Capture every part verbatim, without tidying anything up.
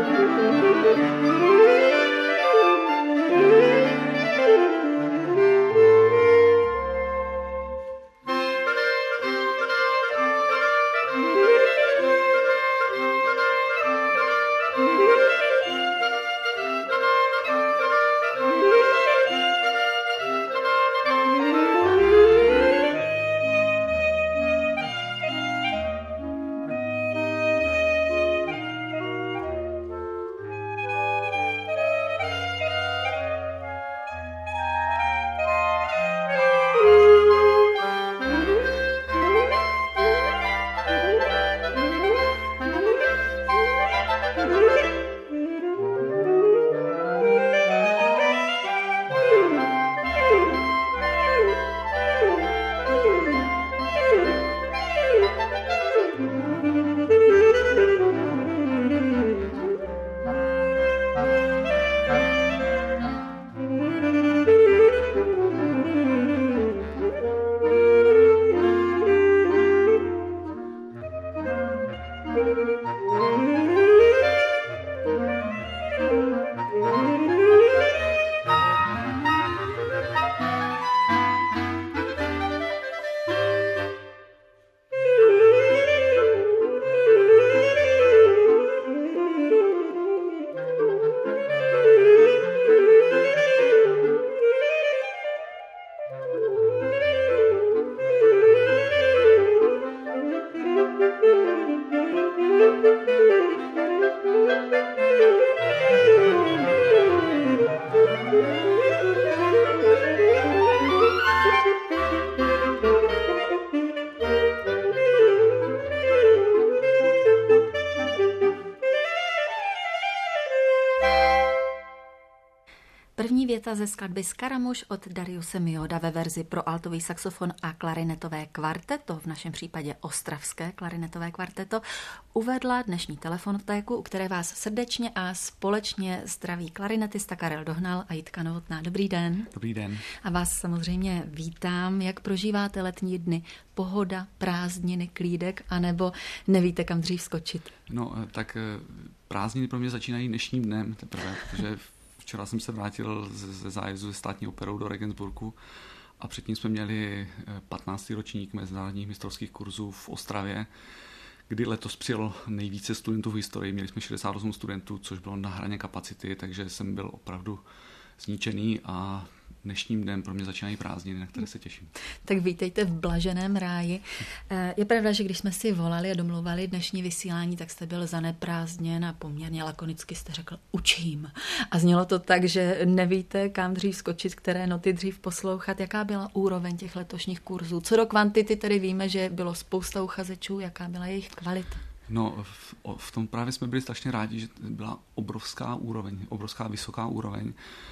První věta ze skladby Skaramuš od Dariuse Mioda ve verzi pro altový saxofon a klarinetové kvarteto, v našem případě ostravské klarinetové kvarteto, uvedla dnešní telefonotéku, u které vás srdečně a společně zdraví klarinetista Karel Dohnal a Jitka Novotná. Dobrý den. Dobrý den. A vás samozřejmě vítám. Jak prožíváte letní dny? Pohoda, prázdniny, klídek, anebo nevíte, kam dřív skočit? No, tak prázdniny pro mě začínají dnešním dnem teprve, protože včera jsem se vrátil ze zájezdu ze Státní operou do Regensburgu a předtím jsme měli patnáctý ročník mezinárodních mistrovských kurzů v Ostravě, kdy letos přijelo nejvíce studentů v historii. Měli jsme šedesát osm studentů, což bylo na hraně kapacity, takže jsem byl opravdu zničený a dnešním dnem pro mě začínají prázdniny, na které se těším. Tak vítejte v blaženém ráji. Je pravda, že když jsme si volali a domluvali dnešní vysílání, tak jste byl zaneprázdněn a poměrně lakonicky jste řekl učím. A znělo to tak, že nevíte, kam dřív skočit, které noty dřív poslouchat. Jaká byla úroveň těch letošních kurzů? Co do kvantity tedy víme, že bylo spousta uchazečů, jaká byla jejich kvalita? No, v, v tom právě jsme byli strašně rádi, že byla obrovská úroveň, obrovská vysoká úroveň.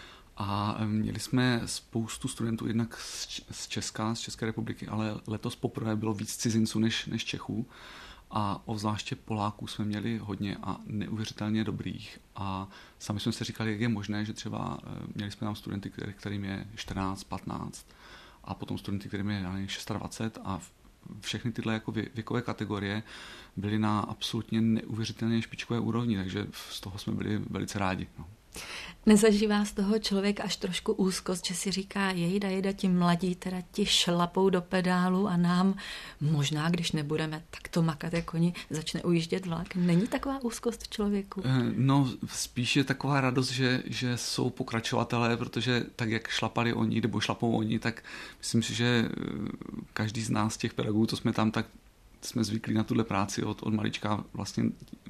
A měli jsme spoustu studentů jednak z Česka, z České republiky, ale letos poprvé bylo víc cizinců než, než Čechů. A obzvláště Poláků jsme měli hodně a neuvěřitelně dobrých. A sami jsme si říkali, jak je možné, že třeba měli jsme tam studenty, kterým je čtrnáct, patnáct a potom studenty, kterým je dvacet šest a všechny tyhle jako věkové kategorie byly na absolutně neuvěřitelně špičkové úrovni, takže z toho jsme byli velice rádi. No. Nezažívá z toho člověk až trošku úzkost, že si říká, jejda, jejda, ti mladí teda ti šlapou do pedálu a nám možná, když nebudeme takto makat jako oni, začne ujíždět vlak. Není taková úzkost v člověku? No, spíš je taková radost, že, že jsou pokračovatelé, protože tak, jak šlapali oni, nebo šlapou oni, tak myslím si, že každý z nás, těch pedagogů, co jsme tam, tak jsme zvyklí na tuhle práci od, od malička vlastně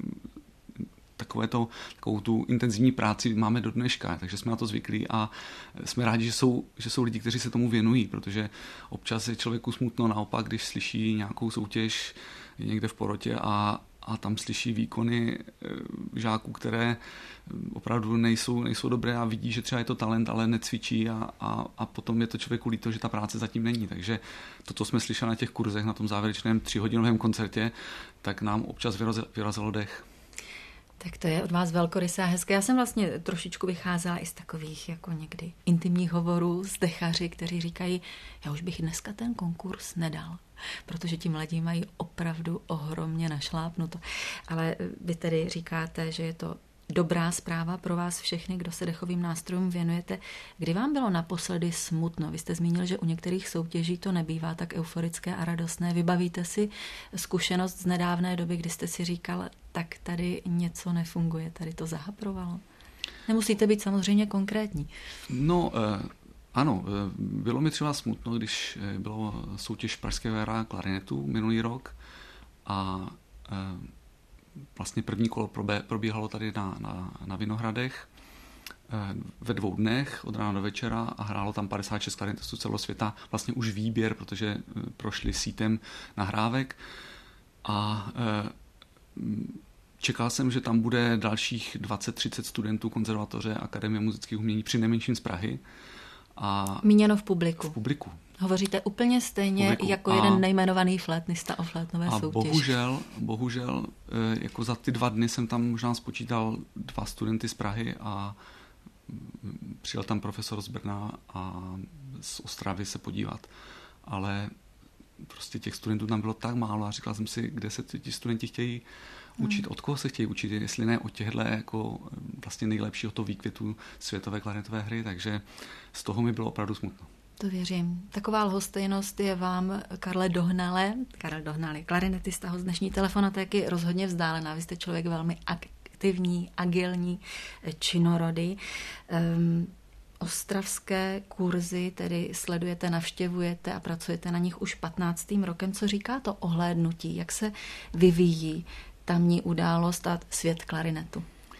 takové to, takovou tu intenzivní práci máme do dneška, takže jsme na to zvyklí a jsme rádi, že jsou, že jsou lidi, kteří se tomu věnují, protože občas je člověku smutno naopak, když slyší nějakou soutěž někde v porotě a, a tam slyší výkony žáků, které opravdu nejsou, nejsou dobré a vidí, že třeba je to talent, ale necvičí a, a, a potom je to člověku líto, že ta práce zatím není. Takže to, co jsme slyšeli na těch kurzech, na tom závěrečném tříhodinovém koncertě, tak nám občas vyrazilo, vyrazilo dech. Tak to je od vás velkorysé a hezké. Já jsem vlastně trošičku vycházela i z takových jako někdy intimních hovorů s dechaři, kteří říkají, já už bych dneska ten konkurs nedal, protože ti mladí mají opravdu ohromně našlápnuto. Ale vy tedy říkáte, že je to dobrá zpráva pro vás všechny, kdo se dechovým nástrojům věnujete. Kdy vám bylo naposledy smutno? Vy jste zmínil, že u některých soutěží to nebývá tak euforické a radostné. Vybavíte si zkušenost z nedávné doby, kdy jste si říkal, tak tady něco nefunguje, tady to zahaprovalo? Nemusíte být samozřejmě konkrétní. No, eh, ano, eh, bylo mi třeba smutno, když eh, bylo soutěž Pražského jara klarinetu minulý rok a eh, vlastně první kolo probíhalo tady na, na, na Vinohradech eh, ve dvou dnech od rána do večera a hrálo tam padesát šest klarinetistů celosvěta, vlastně už výběr, protože eh, prošli sítem nahrávek a eh, čekal jsem, že tam bude dalších dvacet třicet studentů konzervatoře Akademie muzických umění při nejmenším z Prahy. A míněno v publiku. V publiku. Hovoříte úplně stejně publiku. jako a, jeden nejmenovaný flétnista o flétnové a soutěži. bohužel, bohužel, jako za ty dva dny jsem tam možná spočítal dva studenty z Prahy a přijel tam profesor z Brna a z Ostravy se podívat. Ale prostě těch studentů tam bylo tak málo a říkal jsem si, kde se ti studenti chtějí učit, od koho se chtějí učit, jestli ne od těchto jako vlastně nejlepšího toho výkvětu světové klarinetové hry, takže z toho mi bylo opravdu smutno. To věřím. Taková lhostejnost je vám, Karle Dohnale, Karel Dohnal je klarinetista, ho z dnešní telefonotéky rozhodně vzdálená. Vy jste člověk velmi aktivní, agilní, činorodý. Um, Ostravské kurzy tedy sledujete, navštěvujete a pracujete na nich už patnáctým rokem. Co říká to ohlédnutí? Jak se vyvíjí tamní událost a svět klarinetu?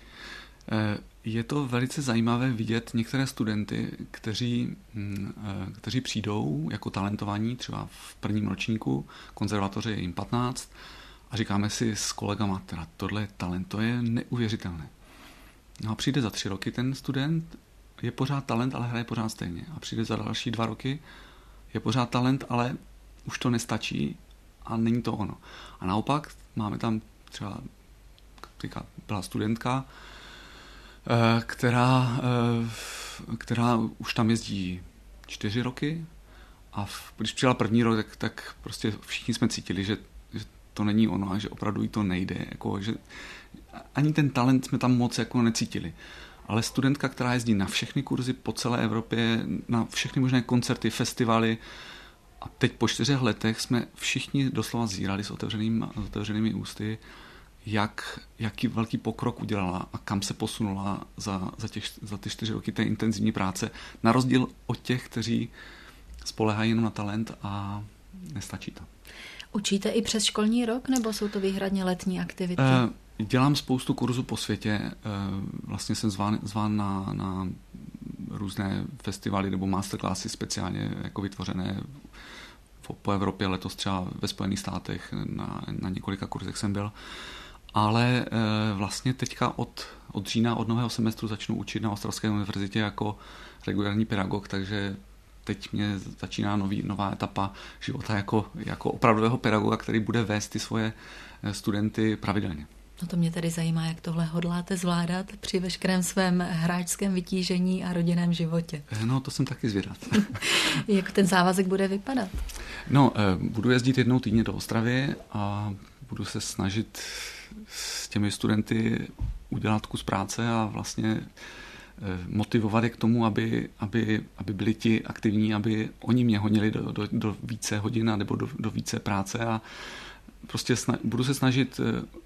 Je to velice zajímavé vidět některé studenty, kteří, kteří přijdou jako talentovaní, třeba v prvním ročníku, konzervatoře je jim patnáct a říkáme si s kolegama, teda tohle talent, to je neuvěřitelné. No a přijde za tři roky ten student, je pořád talent, ale hraje pořád stejně. A přijde za další dva roky, je pořád talent, ale už to nestačí a není to ono. A naopak máme tam třeba, byla studentka, která, která už tam jezdí čtyři roky a když přijela první rok, tak, tak prostě všichni jsme cítili, že, že to není ono a že opravdu jí to nejde. Jako, že ani ten talent jsme tam moc jako necítili. Ale studentka, která jezdí na všechny kurzy po celé Evropě, na všechny možné koncerty, festivaly a teď po čtyřech letech jsme všichni doslova zírali s otevřenými, s otevřenými ústy, jak, jaký velký pokrok udělala a kam se posunula za, za, těch, za ty čtyři roky té intenzivní práce. Na rozdíl od těch, kteří spoléhají jenom na talent a nestačí to. Učíte i přes školní rok, nebo jsou to výhradně letní aktivity? Uh, dělám spoustu kurzů po světě. Uh, vlastně jsem zván, zván na, na různé festivaly nebo masterclassy speciálně jako vytvořené po Evropě, letos třeba ve Spojených státech, na, na několika kurzech jsem byl. Ale e, vlastně teďka od, od října, od nového semestru začnu učit na Ostravské univerzitě jako regulární pedagog, takže teď mě začíná nový, nová etapa života jako, jako opravdového pedagoga, který bude vést ty svoje studenty pravidelně. No to mě tedy zajímá, jak tohle hodláte zvládat při veškerém svém hráčském vytížení a rodinném životě. No to jsem taky zvědav. Jak ten závazek bude vypadat? No, budu jezdit jednou týdně do Ostravy a budu se snažit s těmi studenty udělat kus práce a vlastně motivovat je k tomu, aby, aby, aby byli ti aktivní, aby oni mě honili do, do, do více hodin nebo do, do více práce a prostě sna, budu se snažit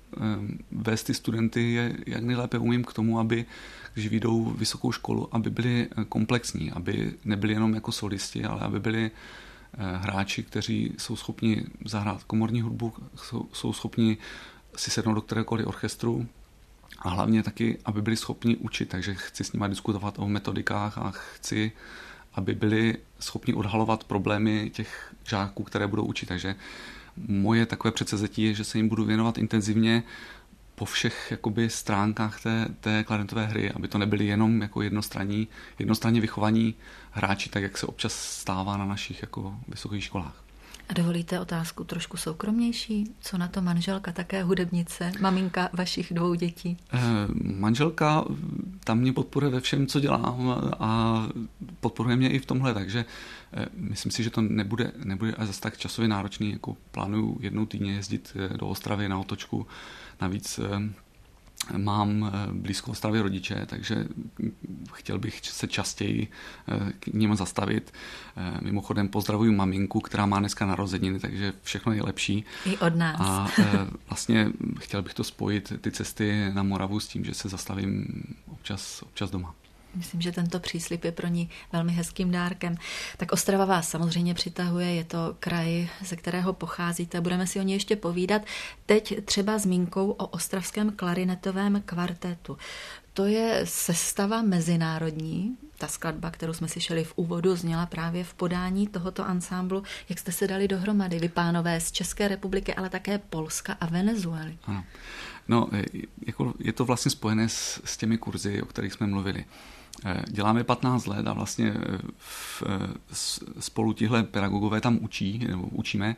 vést ty studenty, jak nejlépe umím k tomu, aby, když vyjdou vysokou školu, aby byli komplexní, aby nebyli jenom jako solisti, ale aby byli hráči, kteří jsou schopni zahrát komorní hudbu, jsou, jsou schopni si sednout do kterékoliv orchestru a hlavně taky, aby byli schopni učit. Takže chci s nimi diskutovat o metodikách a chci, aby byli schopni odhalovat problémy těch žáků, které budou učit. Takže moje takové předsevzetí je, že se jim budu věnovat intenzivně po všech jakoby stránkách té, té klarinetové hry, aby to nebyly jenom jako jednostranní, jednostranně vychovaní hráči, tak jak se občas stává na našich jako vysokých školách. A dovolíte otázku trošku soukromnější? Co na to manželka, také hudebnice, maminka vašich dvou dětí? Eh, manželka tam mě podporuje ve všem, co dělám a podporuje mě i v tomhle, takže eh, myslím si, že to nebude, nebude až zase tak časově náročný, jako plánuju jednou týdně jezdit do Ostravy na otočku. Navíc eh, mám blízko Ostravy rodiče, takže chtěl bych se častěji k ním zastavit. Mimochodem pozdravuji maminku, která má dneska narozeniny, takže všechno nejlepší. I od nás. A vlastně chtěl bych to spojit, ty cesty na Moravu, s tím, že se zastavím občas, občas doma. Myslím, že tento příslib je pro ní velmi hezkým dárkem. Tak Ostrava vás samozřejmě přitahuje, je to kraj, ze kterého pocházíte. Budeme si o něj ještě povídat. Teď třeba zmínkou o ostravském klarinetovém kvartetu. To je sestava mezinárodní. Ta skladba, kterou jsme slyšeli v úvodu, zněla právě v podání tohoto ansámblu. Jak jste se dali dohromady, vy pánové z České republiky, ale také Polska a Venezuely? Ano. No, jako je to vlastně spojené s, s těmi kurzy, o kterých jsme mluvili. Děláme patnáct let a vlastně v, spolu tihle pedagogové tam učí, nebo učíme.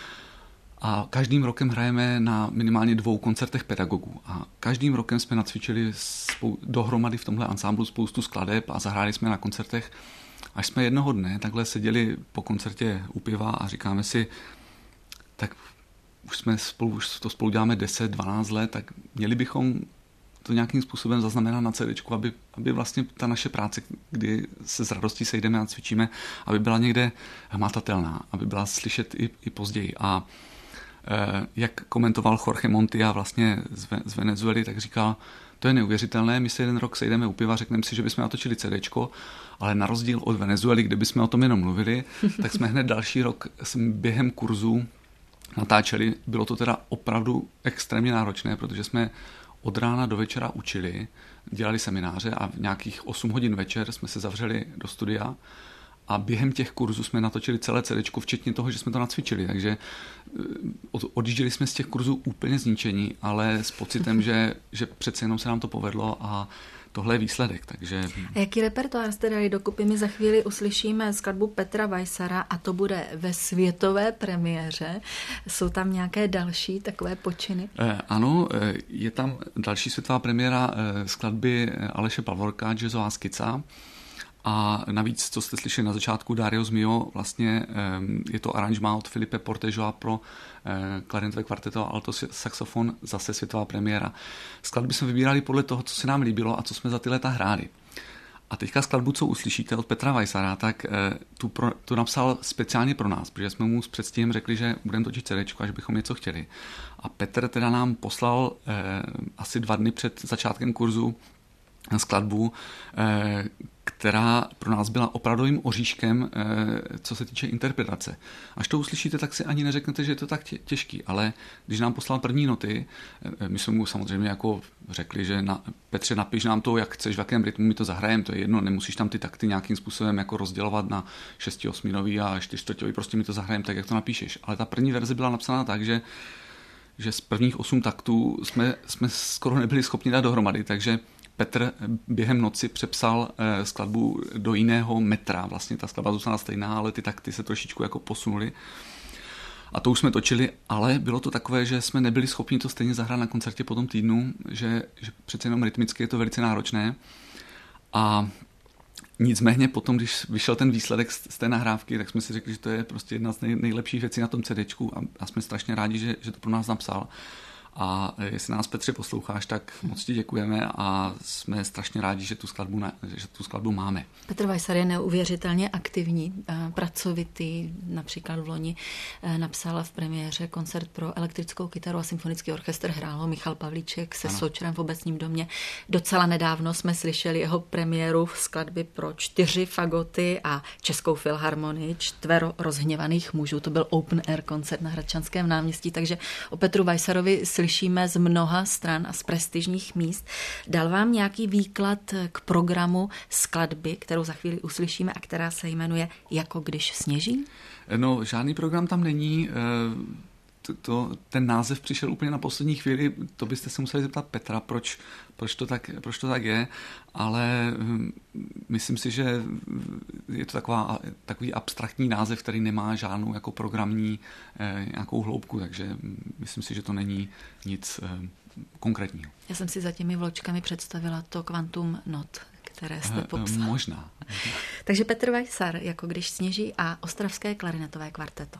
A každým rokem hrajeme na minimálně dvou koncertech pedagogů. A každým rokem jsme nacvičili spou- dohromady v tomhle ansámblu spoustu skladeb a zahráli jsme na koncertech. Až jsme jednoho dne takhle seděli po koncertě u piva a říkáme si, tak už jsme spolu, už to spolu děláme deset dvanáct let, tak měli bychom to nějakým způsobem zaznamenat na CDčku, aby, aby vlastně ta naše práce, kdy se s radostí sejdeme a cvičíme, aby byla někde hmatatelná, aby byla slyšet i, i později. A e, jak komentoval Jorge Montia vlastně z, z Venezuely, tak říkal, to je neuvěřitelné, my se jeden rok sejdeme u piva, řekneme si, že bychom natočili CDčko, ale na rozdíl od Venezuely, kde bychom o tom jenom mluvili, tak jsme hned další rok během kurzu natáčeli. Bylo to teda opravdu extrémně náročné, protože jsme od rána do večera učili, dělali semináře a v nějakých osm hodin večer jsme se zavřeli do studia a během těch kurzů jsme natočili celé CDčko, včetně toho, že jsme to nacvičili. Takže odjížděli jsme z těch kurzů úplně zničení, ale s pocitem, že, že přece jenom se nám to povedlo a tohle je výsledek. Takže... A jaký repertoár jste dali dokupy? My za chvíli uslyšíme skladbu Petra Weissara a to bude ve světové premiéře. Jsou tam nějaké další takové počiny? Eh, ano, je tam další světová premiéra eh, skladby Aleše Pavorka, jazzová skica. A navíc, co jste slyšeli na začátku, Darius Mio, vlastně je to aranžmá od Filipe Portejoa pro klarinetové kvarteto a alto saxofon, zase světová premiéra. Skladby jsme vybírali podle toho, co se nám líbilo a co jsme za ty léta hráli. A teďka skladbu, co uslyšíte od Petra Weissara, tak tu, pro, tu napsal speciálně pro nás, protože jsme mu s předstihem řekli, že budeme točit CDčko, až bychom něco chtěli. A Petr teda nám poslal eh, asi dva dny před začátkem kurzu skladbu, eh, která pro nás byla opravdovým oříškem, co se týče interpretace. Až to uslyšíte, tak si ani neřeknete, že je to tak těžký, ale když nám poslal první noty, my jsme mu samozřejmě jako řekli, že na, Petře, napiš nám to, jak chceš, v jakém rytmu my to zahrajeme, to je jedno, nemusíš tam ty takty nějakým způsobem jako rozdělovat na šesti osminový a čtyřčtvrťový, prostě mi to zahrajeme tak, jak to napíšeš. Ale ta první verze byla napsána tak, že že z prvních osm taktů jsme, jsme skoro nebyli schopni dát dohromady, takže Petr během noci přepsal eh, skladbu do jiného metra. Vlastně ta skladba zůstala stejná, ale ty takty se trošičku jako posunuly. A to už jsme točili, ale bylo to takové, že jsme nebyli schopni to stejně zahrát na koncertě po tom týdnu, že, že přece jenom rytmicky je to velice náročné. A nicméně potom, když vyšel ten výsledek z, z té nahrávky, tak jsme si řekli, že to je prostě jedna z nej, nejlepších věcí na tom CDčku a, a jsme strašně rádi, že, že to pro nás napsal. A jestli nás, Petře, posloucháš, tak moc ti děkujeme a jsme strašně rádi, že tu skladbu, že tu skladbu máme. Petr Weissar je neuvěřitelně aktivní, pracovitý, například v loni napsal v premiéře koncert pro elektrickou kytaru a symfonický orchestr, hrál ho Michal Pavlíček se ano. Součerem v Obecním domě. Docela nedávno jsme slyšeli jeho premiéru v skladby pro čtyři fagoty a Českou filharmonii, čtvero rozhněvaných mužů. To byl open air koncert na Hradčanském náměstí, takže o Petru Weissarovi slyšíme z mnoha stran a z prestižních míst. Dal vám nějaký výklad k programu skladby, kterou za chvíli uslyšíme a která se jmenuje Jako když sněží? No, žádný program tam není. To, to, ten název přišel úplně na poslední chvíli. To byste se museli zeptat Petra, proč, proč, to, tak, proč to tak je. Ale myslím si, že je to taková, takový abstraktní název, který nemá žádnou jako programní nějakou hloubku, takže myslím si, že to není nic konkrétního. Já jsem si za těmi vločkami představila to kvantum not, které jste popsal. Možná. Takže Petr Weissar, Jako když sněží a ostravské klarinetové kvarteto.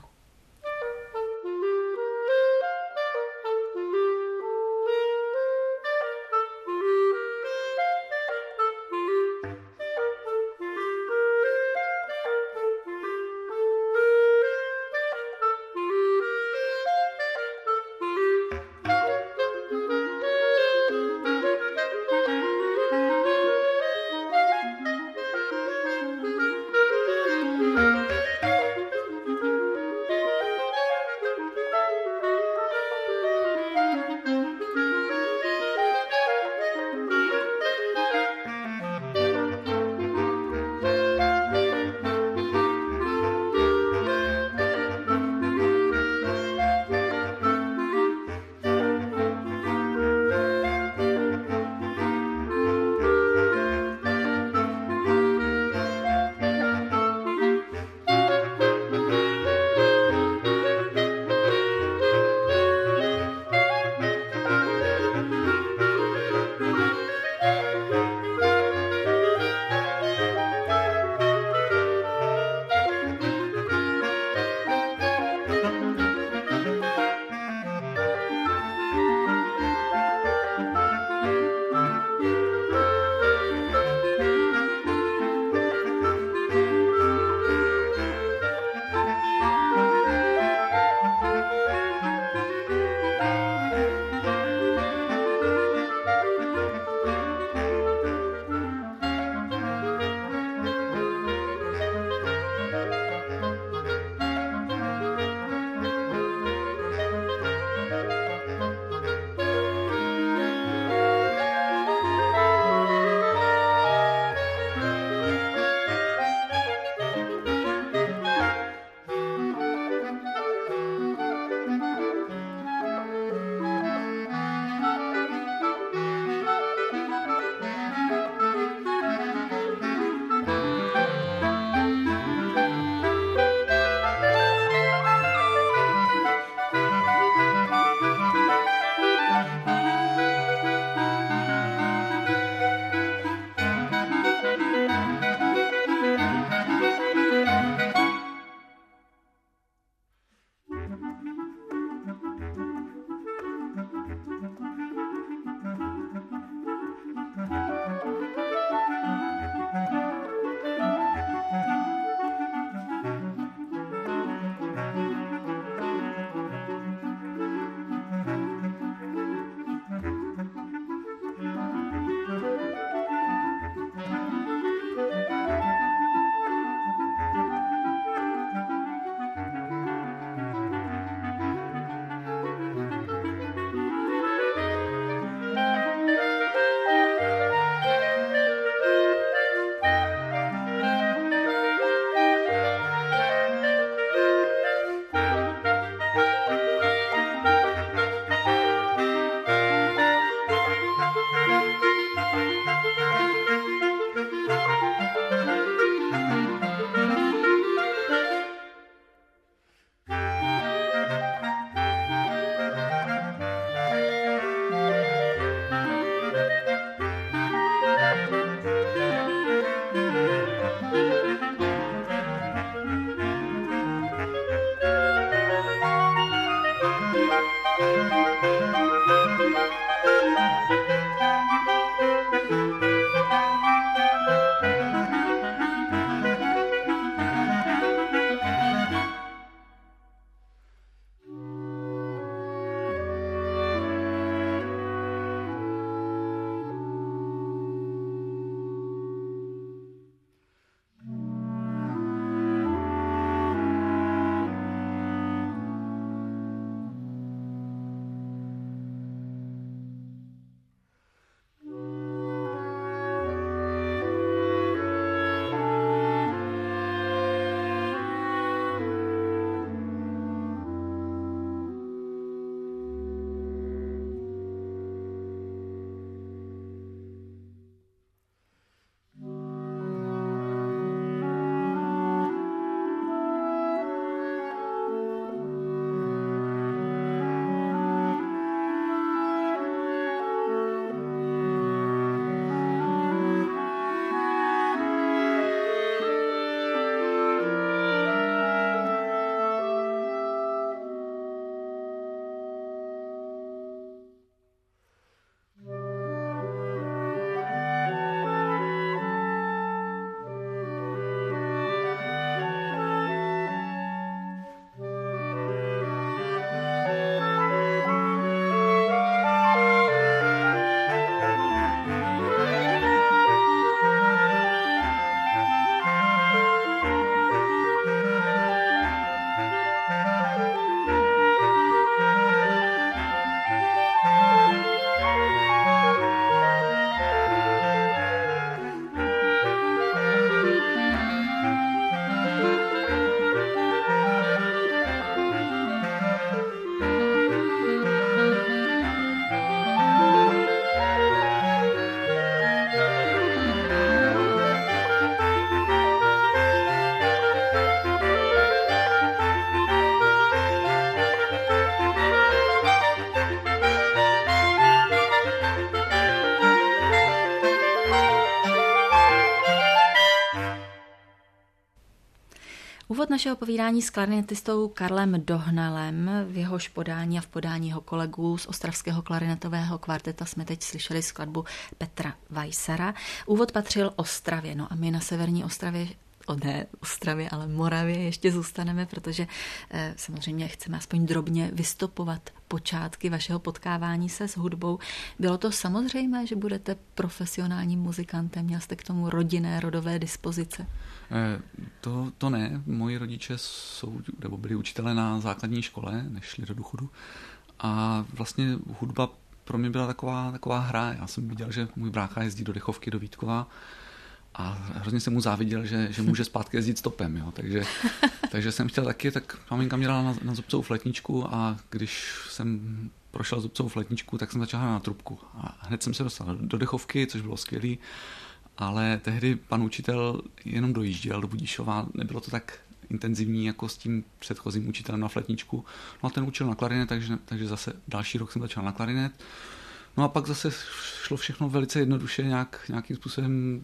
úvod našeho povídání s klarinetistou Karlem Dohnalem, v jehož podání a v podání jeho kolegů z ostravského klarinetového kvarteta jsme teď slyšeli skladbu Petra Weissera. Úvod patřil Ostravě, no a my na severní Ostravě O ne, Ostravě, ale Moravě ještě zůstaneme, protože eh, samozřejmě chceme aspoň drobně vystopovat počátky vašeho potkávání se s hudbou. Bylo to samozřejmé, že budete profesionálním muzikantem? Měl jste k tomu rodinné, rodové dispozice? Eh, to, to ne. Moji rodiče jsou, nebo byli učitelé na základní škole, než šli do důchodu. A vlastně hudba pro mě byla taková, taková hra. Já jsem viděl, že můj brácha jezdí do Dechovky, do Vítkova, a hrozně jsem mu záviděl, že, že může zpátky jezdit stopem. Jo. Takže, takže jsem chtěl taky, tak maminka mě dala na, na zubcovou flétničku a když jsem prošel zubcovou flétničku, tak jsem začal hrát na trubku. A hned jsem se dostal do Dechovky, což bylo skvělý, ale tehdy pan učitel jenom dojížděl do Budišova, nebylo to tak intenzivní jako s tím předchozím učitelem na flétničku. No a ten učil na klarinet, takže, takže zase další rok jsem začal na klarinet. No a pak zase šlo všechno velice jednoduše, nějak, nějakým způsobem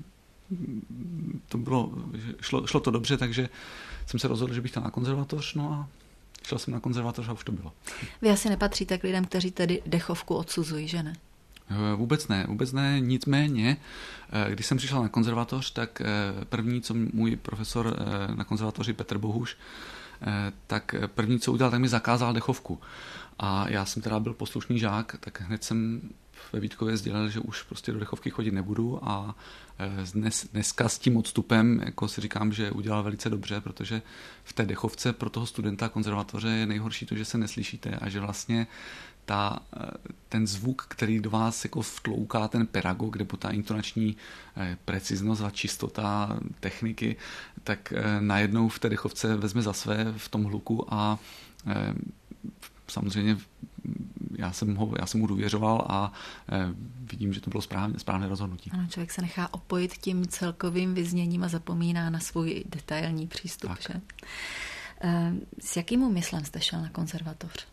to bylo, šlo, šlo to dobře, takže jsem se rozhodl, že bych chtěl na konzervatoř, no a šel jsem na konzervatoř a už to bylo. Vy asi nepatříte k lidem, kteří tedy Dechovku odsuzují, že ne? Vůbec ne, vůbec ne, nicméně, když jsem přišel na konzervatoř, tak první, co můj profesor na konzervatoři Petr Bohuš, tak první, co udělal, tak mi zakázal Dechovku. A já jsem teda byl poslušný žák, tak hned jsem ve Vítkově sdělil, že už prostě do Dechovky chodit nebudu a dnes, dneska s tím odstupem jako si říkám, že udělal velice dobře, protože v té Dechovce pro toho studenta konzervatoře je nejhorší to, že se neslyšíte a že vlastně ta, ten zvuk, který do vás jako vtlouká ten pedagog, nebo ta intonační preciznost a čistota techniky, tak najednou v té Dechovce vezme za své v tom hluku a samozřejmě já jsem, ho, já jsem mu důvěřoval a eh, vidím, že to bylo správně, správné rozhodnutí. Ano, člověk se nechá opojit tím celkovým vyzněním a zapomíná na svůj detailní přístup. Že? Eh, s jakým úmyslem jste šel na konzervatoř?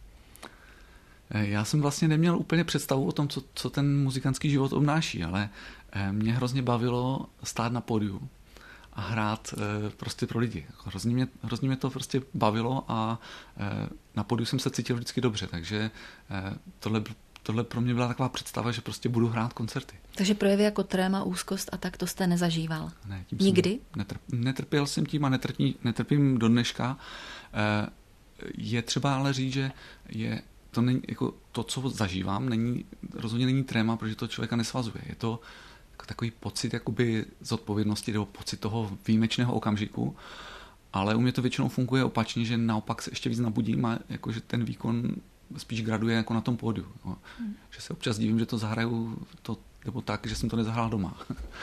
Eh, já jsem vlastně neměl úplně představu o tom, co, co ten muzikantský život obnáší, ale eh, mě hrozně bavilo stát na pódiu a hrát e, prostě pro lidi. Hrozně mě, hrozně mě to prostě bavilo a e, na pódiu jsem se cítil vždycky dobře, takže e, tohle, tohle pro mě byla taková představa, že prostě budu hrát koncerty. Takže projevy jako tréma, úzkost a tak to jste nezažíval? Ne, tím nikdy? Netrp, netrpěl jsem tím a netrpí, netrpím do dneška. E, je třeba ale říct, že je to, není, jako to, co zažívám, není, rozhodně není tréma, protože to člověka nesvazuje. Je to takový pocit jakoby zodpovědnosti nebo pocit toho výjimečného okamžiku, ale u mě to většinou funguje opačně, že naopak se ještě víc nabudím a jakože ten výkon spíš graduje jako na tom pódiu. No. Hmm. Že se občas divím, že to zahraju to, nebo tak, že jsem to nezahrál doma.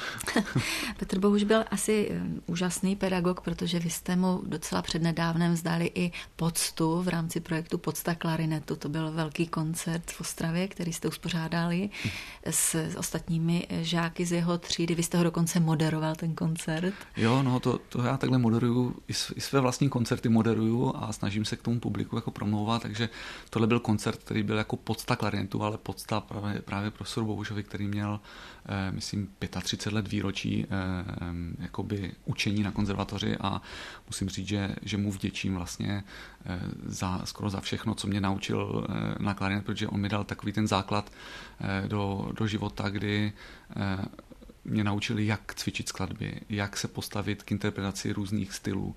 Petr Bohuš byl asi úžasný pedagog, protože vy jste mu docela přednedávnem vzdali i poctu v rámci projektu Pocta klarinetu. To byl velký koncert v Ostravě, který jste uspořádali s, s ostatními žáky z jeho třídy. Vy jste ho dokonce moderoval, ten koncert. Jo, no to, to já takhle moderuju, i, i své vlastní koncerty moderuju a snažím se k tomu publiku jako promlouvat, takže tohle byl koncert, který byl jako pocta klarinetu, ale pocta právě, právě profesoru Bohušovi, který měl Eh, myslím třicet pět let výročí eh, jakoby učení na konzervatoři a musím říct, že, že mu vděčím vlastně eh, za, skoro za všechno, co mě naučil eh, na klarinet, protože on mi dal takový ten základ eh, do, do života, kdy eh, mě naučili, jak cvičit skladby, jak se postavit k interpretaci různých stylů.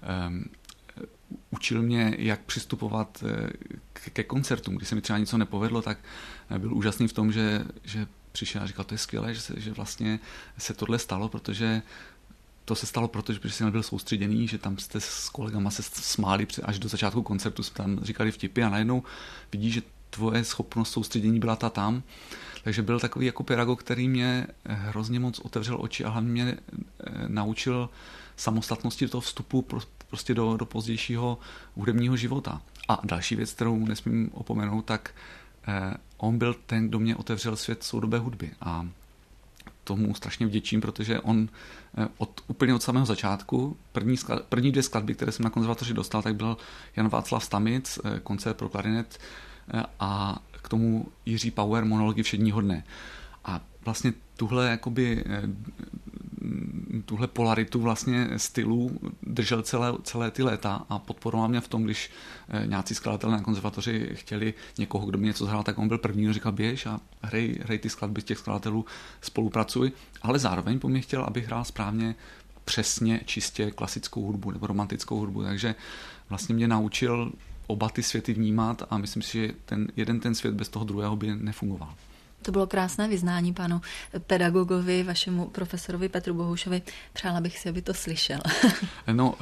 Eh, učil mě, jak přistupovat eh, ke koncertům. Když se mi třeba něco nepovedlo, tak eh, byl úžasný v tom, že, že přišel a říkal, to je skvělé, že, se, že vlastně se tohle stalo, protože to se stalo, protože, protože jsem nebyl soustředěný, že tam jste s kolegama se smáli až do začátku koncertu, jsme tam říkali vtipy a najednou vidí, že tvoje schopnost soustředění byla ta tam. Takže byl takový jako pedagog, který mě hrozně moc otevřel oči a hlavně mě naučil samostatnosti do toho vstupu prostě do, do pozdějšího hudebního života. A další věc, kterou nesmím opomenout, tak eh, on byl ten, kdo mě otevřel svět soudobé hudby a tomu strašně vděčím, protože on eh, od, úplně od samého začátku, první, sklad, první dvě skladby, které jsem na konzervatoři dostal, tak byl Jan Václav Stamic, eh, koncert pro klarinet eh, a k tomu Jiří Pauer, monology všedního dne. A vlastně tuhle jakoby tuhle polaritu vlastně stylů držel celé, celé ty léta a podporoval mě v tom, když nějací skladatelé na konzervatoři chtěli někoho, kdo by něco zhrál, tak on byl první, kdo říkal běž a hrej, hrej ty skladby těch skladatelů, spolupracuj, ale zároveň po mně chtěl, abych hrál správně, přesně, čistě klasickou hudbu nebo romantickou hudbu, takže vlastně mě naučil oba ty světy vnímat a myslím si, že ten jeden ten svět bez toho druhého by nefungoval. To bylo krásné vyznání panu pedagogovi, vašemu profesorovi Petru Bohušovi. Přála bych si, aby to slyšel. No,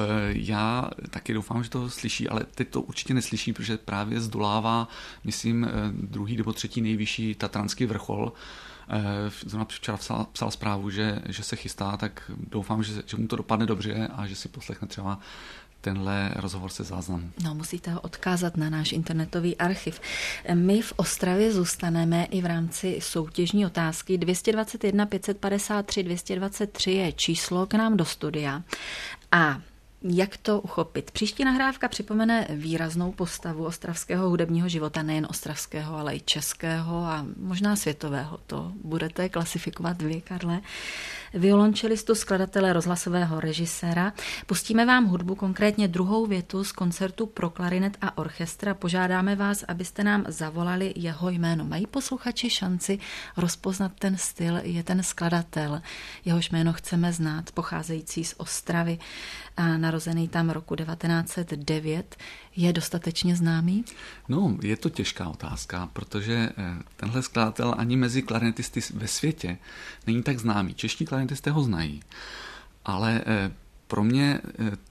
já taky doufám, že to slyší, ale teď to určitě neslyší, protože právě zdolává, myslím, druhý nebo třetí nejvyšší tatranský vrchol. Zrovna včera psal, psal zprávu, že, že se chystá, tak doufám, že, že mu to dopadne dobře a že si poslechne třeba tenhle rozhovor se záznamu. No, musíte ho odkázat na náš internetový archiv. My v Ostravě zůstaneme i v rámci soutěžní otázky. dvě stě dvacet jedna pět set padesát tři dvě stě dvacet tři je číslo k nám do studia. A jak to uchopit? Příští nahrávka připomene výraznou postavu ostravského hudebního života, nejen ostravského, ale i českého a možná světového. To budete klasifikovat vy, Karle. Violončelistu, skladatele, rozhlasového režiséra. Pustíme vám hudbu, konkrétně druhou větu z koncertu pro klarinet a orchestra. Požádáme vás, abyste nám zavolali jeho jméno. Mají posluchači šanci rozpoznat ten styl, je ten skladatel. Jehož jméno chceme znát, pocházející z Ostravy a narozený tam roku devatenáct set devět. Je dostatečně známý? No, je to těžká otázka, protože tenhle skladatel ani mezi klarinetisty ve světě není tak známý. Čeští klarinetisté ho znají, ale pro mě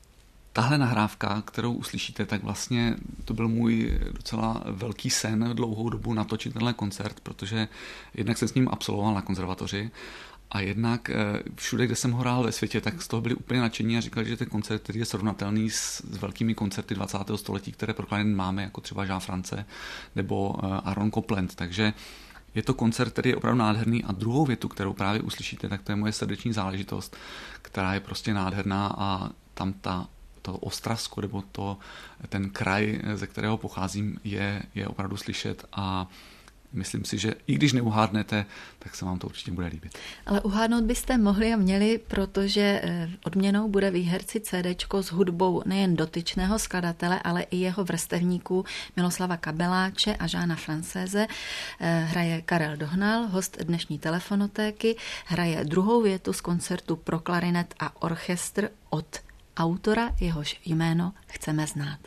tahle nahrávka, kterou uslyšíte, tak vlastně to byl můj docela velký sen dlouhou dobu natočit tenhle koncert, protože jednak jsem s ním absolvoval na konzervatoři a jednak všude, kde jsem ho hrál ve světě, tak z toho byli úplně nadšení a říkali, že ten koncert, který je srovnatelný s, s velkými koncerty dvacátého století, které pro klarinet máme, jako třeba Jean France nebo Aaron Copland. Takže je to koncert, který je opravdu nádherný a druhou větu, kterou právě uslyšíte, tak to je moje srdeční záležitost, která je prostě nádherná a tam ta to Ostravsko nebo to, ten kraj, ze kterého pocházím, je, je opravdu slyšet a myslím si, že i když neuhádnete, tak se vám to určitě bude líbit. Ale uhádnout byste mohli a měli, protože odměnou bude výherci CDčko s hudbou nejen dotyčného skladatele, ale i jeho vrstevníků Miloslava Kabeláče a Žána Francéze. Hraje Karel Dohnal, host dnešní telefonotéky, hraje druhou větu z koncertu pro klarinet a orchestr od autora, jehož jméno chceme znát.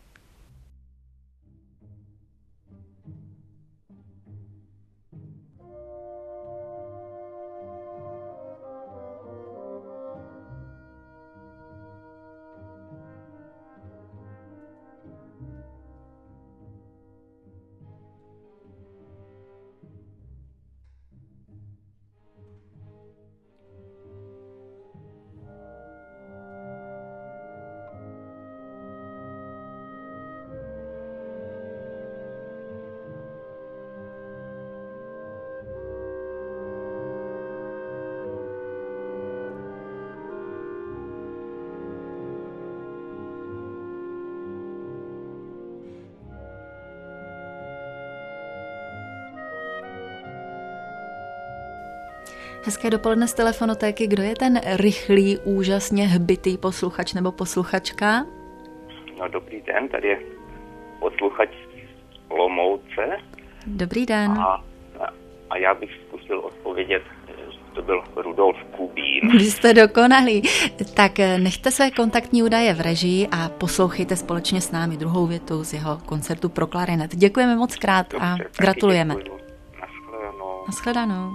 Hezké dopoledne z telefonotéky. Kdo je ten rychlý, úžasně hbitý posluchač nebo posluchačka? No, dobrý den, tady je posluchač Olomouce. Dobrý den. A, a já bych zkusil odpovědět, že to byl Rudolf Kubín. Vy jste dokonalí. Tak nechte své kontaktní údaje v režii a poslouchejte společně s námi druhou větu z jeho koncertu pro klarinet. Děkujeme moc krát. Dobře, a gratulujeme. Naschledanou. Naschledanou.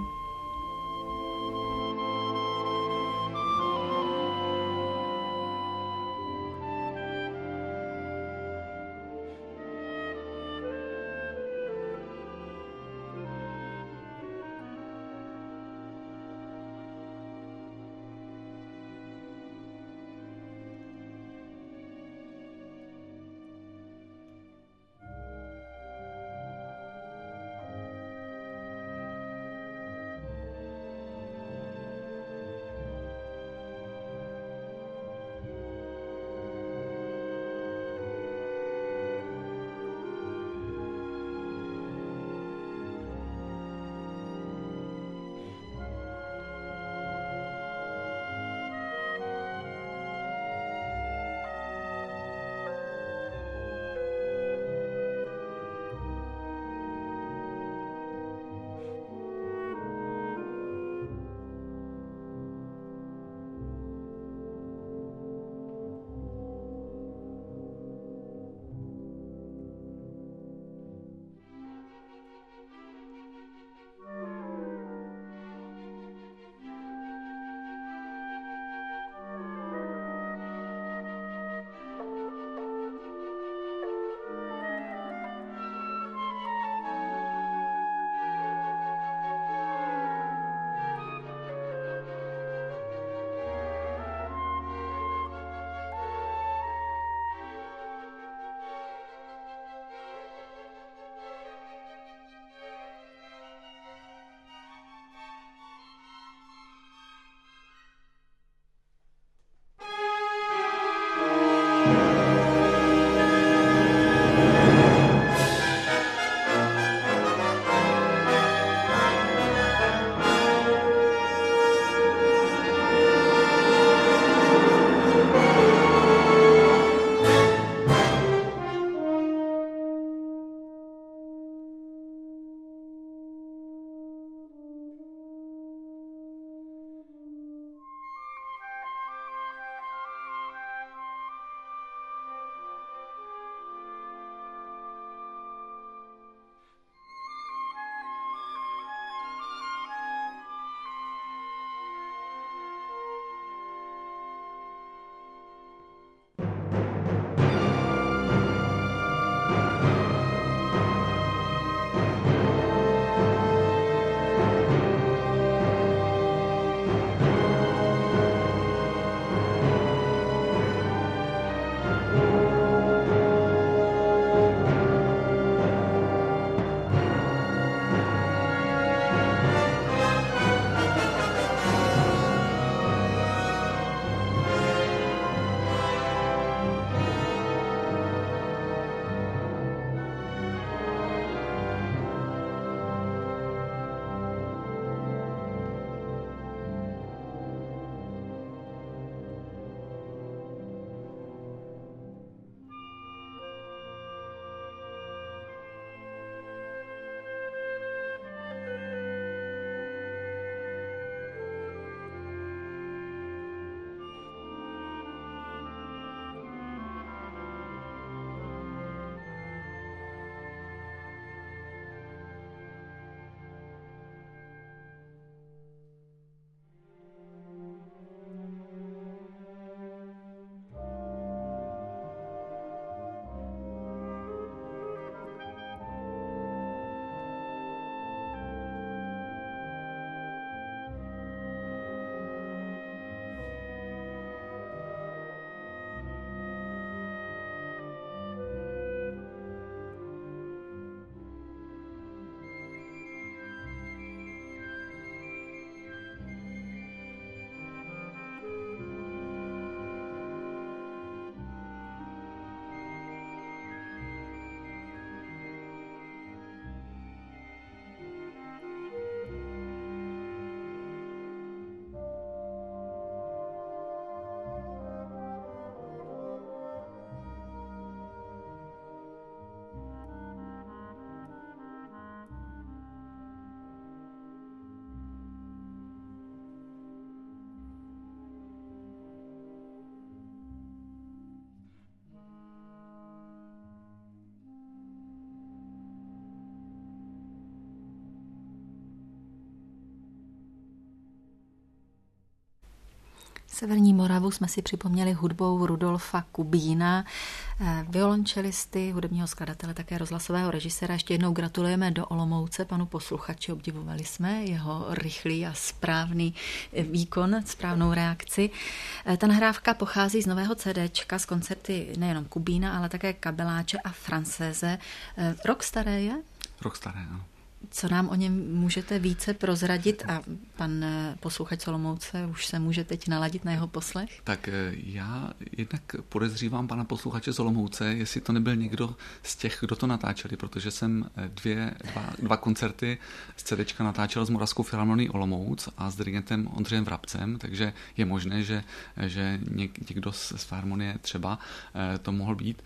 Severní Moravu jsme si připomněli hudbou Rudolfa Kubína, violončelisty, hudebního skladatele, také rozhlasového režiséra. Ještě jednou gratulujeme do Olomouce panu posluchači, obdivovali jsme jeho rychlý a správný výkon, správnou reakci. Ta nahrávka pochází z nového CDčka, z koncerty nejenom Kubína, ale také Kabeláče a Francéze. Rok staré je? Rok staré, ano. Co nám o něm můžete více prozradit a pan posluchač Olomouce už se může teď naladit na jeho poslech? Tak já jednak podezřívám pana posluchače z Olomouce, jestli to nebyl někdo z těch, kdo to natáčeli, protože jsem dvě, dva, dva koncerty z CDčka natáčel s Moravskou filharmonií Olomouc a s dirigentem Ondřejem Vrabcem, takže je možné, že, že někdo z filharmonie třeba to mohl být.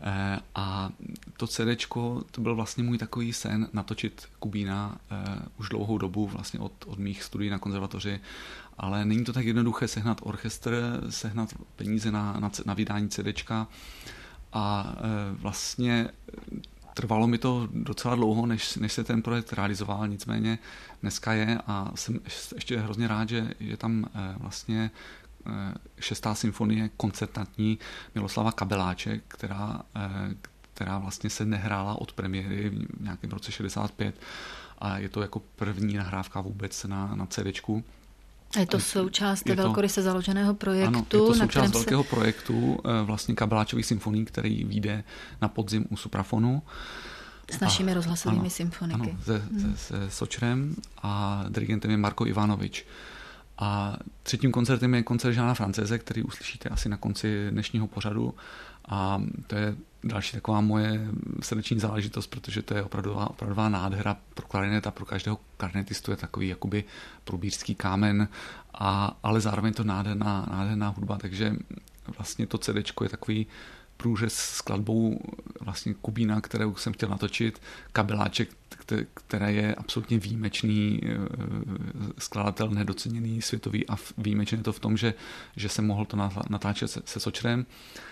A to CDčko, to byl vlastně můj takový sen natočit Kubína uh, už dlouhou dobu vlastně od, od mých studií na konzervatoři, ale není to tak jednoduché sehnat orchestr, sehnat peníze na, na, na vydání CDčka a uh, vlastně trvalo mi to docela dlouho, než, než se ten projekt realizoval, nicméně dneska je a jsem ještě hrozně rád, že je tam uh, vlastně uh, šestá symfonie koncertantní Miloslava Kabeláče, která uh, která vlastně se nehrála od premiéry v nějakém roce šedesát pět a je to jako první nahrávka vůbec na, na CDčku. A je to součást je velkoryse založeného projektu? Ano, je to součást na velkého se... projektu vlastně Kabeláčových symfonií, který vyjde na podzim u Suprafonu. S našimi a, rozhlasovými ano, symfoniky. Ano, se, hmm. se, se Sočrem a dirigentem je Marko Ivanovič. A třetím koncertem je koncert Žána Francéze, který uslyšíte asi na konci dnešního pořadu. A to je další taková moje srdeční záležitost, protože to je opravdová, opravdová nádhera pro klarinet a pro každého klarinetistu je takový jakoby průbířský kámen, a, ale zároveň to nádherná, nádherná hudba, takže vlastně to CDčko je takový průřez s skladbou vlastně Kubína, kterou jsem chtěl natočit, Kabeláček, která je absolutně výjimečný skladatel, nedoceněný světový a výjimečný je to v tom, že, že jsem mohl to natáčet se, se Sočrem.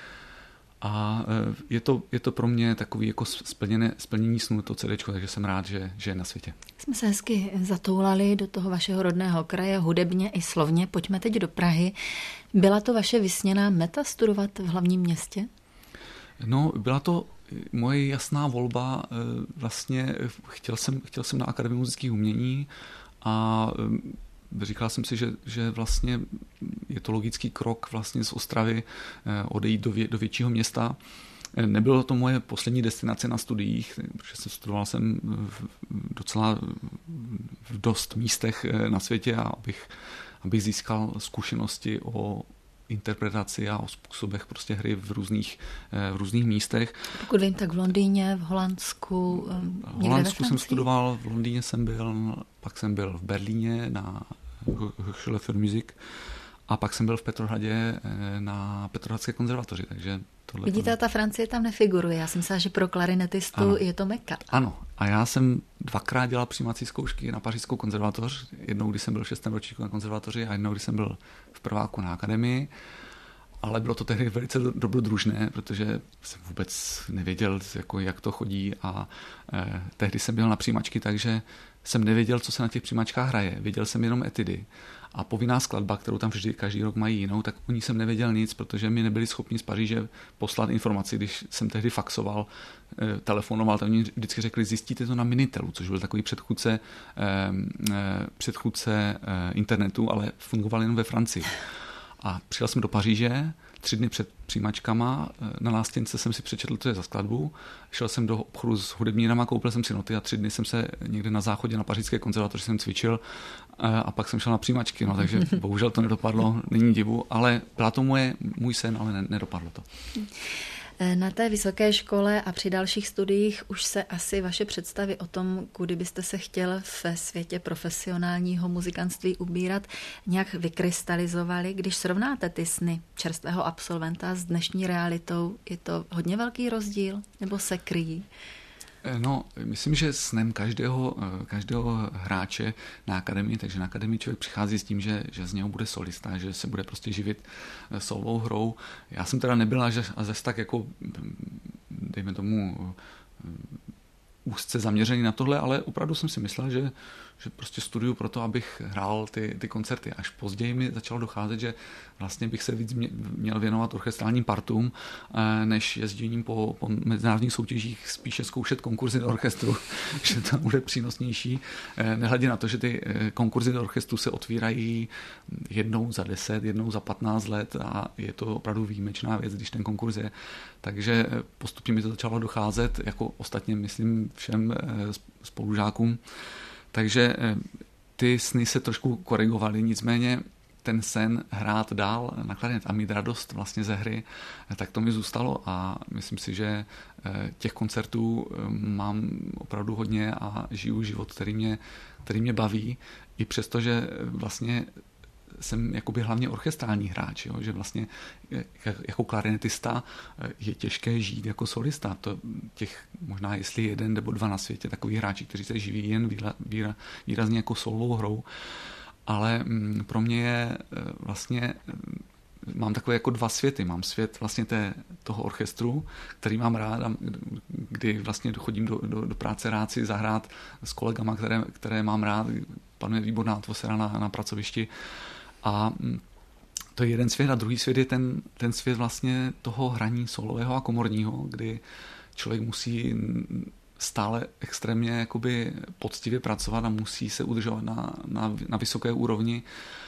A je to, je to pro mě takový jako splněné, splnění snu to CDčko, takže jsem rád, že, že je na světě. Jsme se hezky zatoulali do toho vašeho rodného kraje, hudebně i slovně. Pojďme teď do Prahy. Byla to vaše vysněná meta studovat v hlavním městě? No, byla to moje jasná volba. Vlastně chtěl jsem, chtěl jsem na Akademii muzických umění a říkal jsem si, že, že vlastně je to logický krok vlastně z Ostravy odejít do, vě, do většího města. Nebylo to moje poslední destinace na studiích, protože jsem studoval jsem v docela v dost místech na světě, a abych, abych získal zkušenosti o interpretaci a o způsobech prostě hry v různých, v různých místech. Pokud vím, tak v Londýně, v Holandsku, v Holandsku jsem studoval, v Londýně jsem byl, pak jsem byl v Berlíně na Hochschule für Musik a pak jsem byl v Petrohradě na Petrohradské konzervatoři, takže tohle... Vidíte, ta Francie tam nefiguruje. Já jsem myslela, že pro klarinetistu ano. je to meka. Ano, a já jsem dvakrát dělal přijímací zkoušky na Pařížskou konzervatoř. Jednou, když jsem byl v šestém ročníku na konzervatoři a jednou, když jsem byl v prváku na akademii. Ale bylo to tehdy velice dobrodružné, protože jsem vůbec nevěděl, jako, jak to chodí, a eh, tehdy jsem byl na přijímačky, takže jsem nevěděl, co se na těch přijímačkách hraje. Věděl jsem jenom etidy. A povinná skladba, kterou tam vždy každý rok mají jinou, tak o ní jsem nevěděl nic, protože mi nebyli schopni z Paříže poslat informaci, když jsem tehdy faxoval, eh, telefonoval, tak oni vždycky řekli, zjistíte to na Minitelu, což byl takový předchůdce, eh, eh, předchůdce eh, internetu, ale fungoval jen ve Francii. A přijel jsem do Paříže, tři dny před přijímačkama, na nástěnce jsem si přečetl, co je za skladbu, šel jsem do obchodu s hudebnírama, koupil jsem si noty a tři dny jsem se někde na záchodě na Pařížské konzervatoři jsem cvičil a pak jsem šel na přijímačky, no, takže bohužel to nedopadlo, není divu, ale byla to moje, můj sen, ale nedopadlo to. Na té vysoké škole a při dalších studiích už se asi vaše představy o tom, kudy byste se chtěl ve světě profesionálního muzikantství ubírat, nějak vykrystalizovaly. Když srovnáte ty sny čerstvého absolventa s dnešní realitou, je to hodně velký rozdíl nebo se kryjí? No, myslím, že snem každého, každého hráče na akademii, takže na akademii člověk přichází s tím, že, že z něho bude solista, že se bude prostě živit solovou hrou. Já jsem teda nebyl až, až zase tak jako, dejme tomu, úzce zaměřený na tohle, ale opravdu jsem si myslel, že, že prostě studuju proto, abych hrál ty, ty koncerty. Až později mi začalo docházet, že vlastně bych se víc měl věnovat orchestrálním partům, než jezděním po, po mezinárodních soutěžích, spíše zkoušet konkurzy do orchestru, že to bude přínosnější. Nehledě na to, že ty konkurzy do orchestru se otvírají jednou za deset, jednou za patnáct let a je to opravdu výjimečná věc, když ten konkurs je. Takže postupně mi to začalo docházet, jako ostatně myslím všem spolužákům. Takže ty sny se trošku korigovaly, nicméně ten sen hrát dál na klarinet a mít radost vlastně ze hry, tak to mi zůstalo a myslím si, že těch koncertů mám opravdu hodně a žiju život, který mě, který mě baví, i přesto, že vlastně jsem jakoby hlavně orchestrální hráč, jo? Že vlastně jako klarinetista je těžké žít jako solista. To těch možná jestli jeden nebo dva na světě takový hráči, kteří se živí jen výra, výra, výrazně jako solovou hrou, ale pro mě je vlastně, mám takové jako dva světy. Mám svět vlastně té, toho orchestru, který mám rád a kdy vlastně chodím do, do, do práce rád si zahrát s kolegama, které, které mám rád. Panuje výborná atmosféra na, na pracovišti. A to je jeden svět a druhý svět je ten, ten svět vlastně toho hraní solového a komorního, kdy člověk musí stále extrémně jakoby poctivě pracovat a musí se udržovat na, na, na vysoké úrovni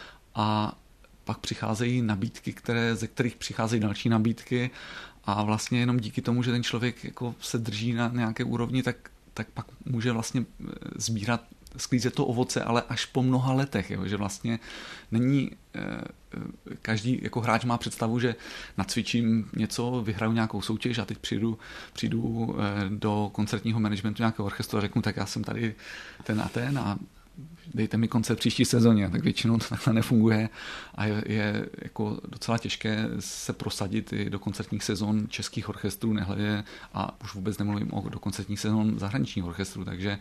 a pak přicházejí nabídky, které, ze kterých přicházejí další nabídky a vlastně jenom díky tomu, že ten člověk jako se drží na nějaké úrovni, tak, tak pak může vlastně sbírat sklízet to ovoce, ale až po mnoha letech, jo, že vlastně není, každý jako hráč má představu, že nacvičím něco, vyhraju nějakou soutěž a teď přijdu, přijdu do koncertního managementu nějakého orchestru a řeknu, tak já jsem tady ten a ten a dejte mi koncert příští sezóně, tak většinou to takhle nefunguje a je, je jako docela těžké se prosadit i do koncertních sezon českých orchestrů, nehledě a už vůbec nemluvím o do koncertních sezon zahraničních orchestrů, takže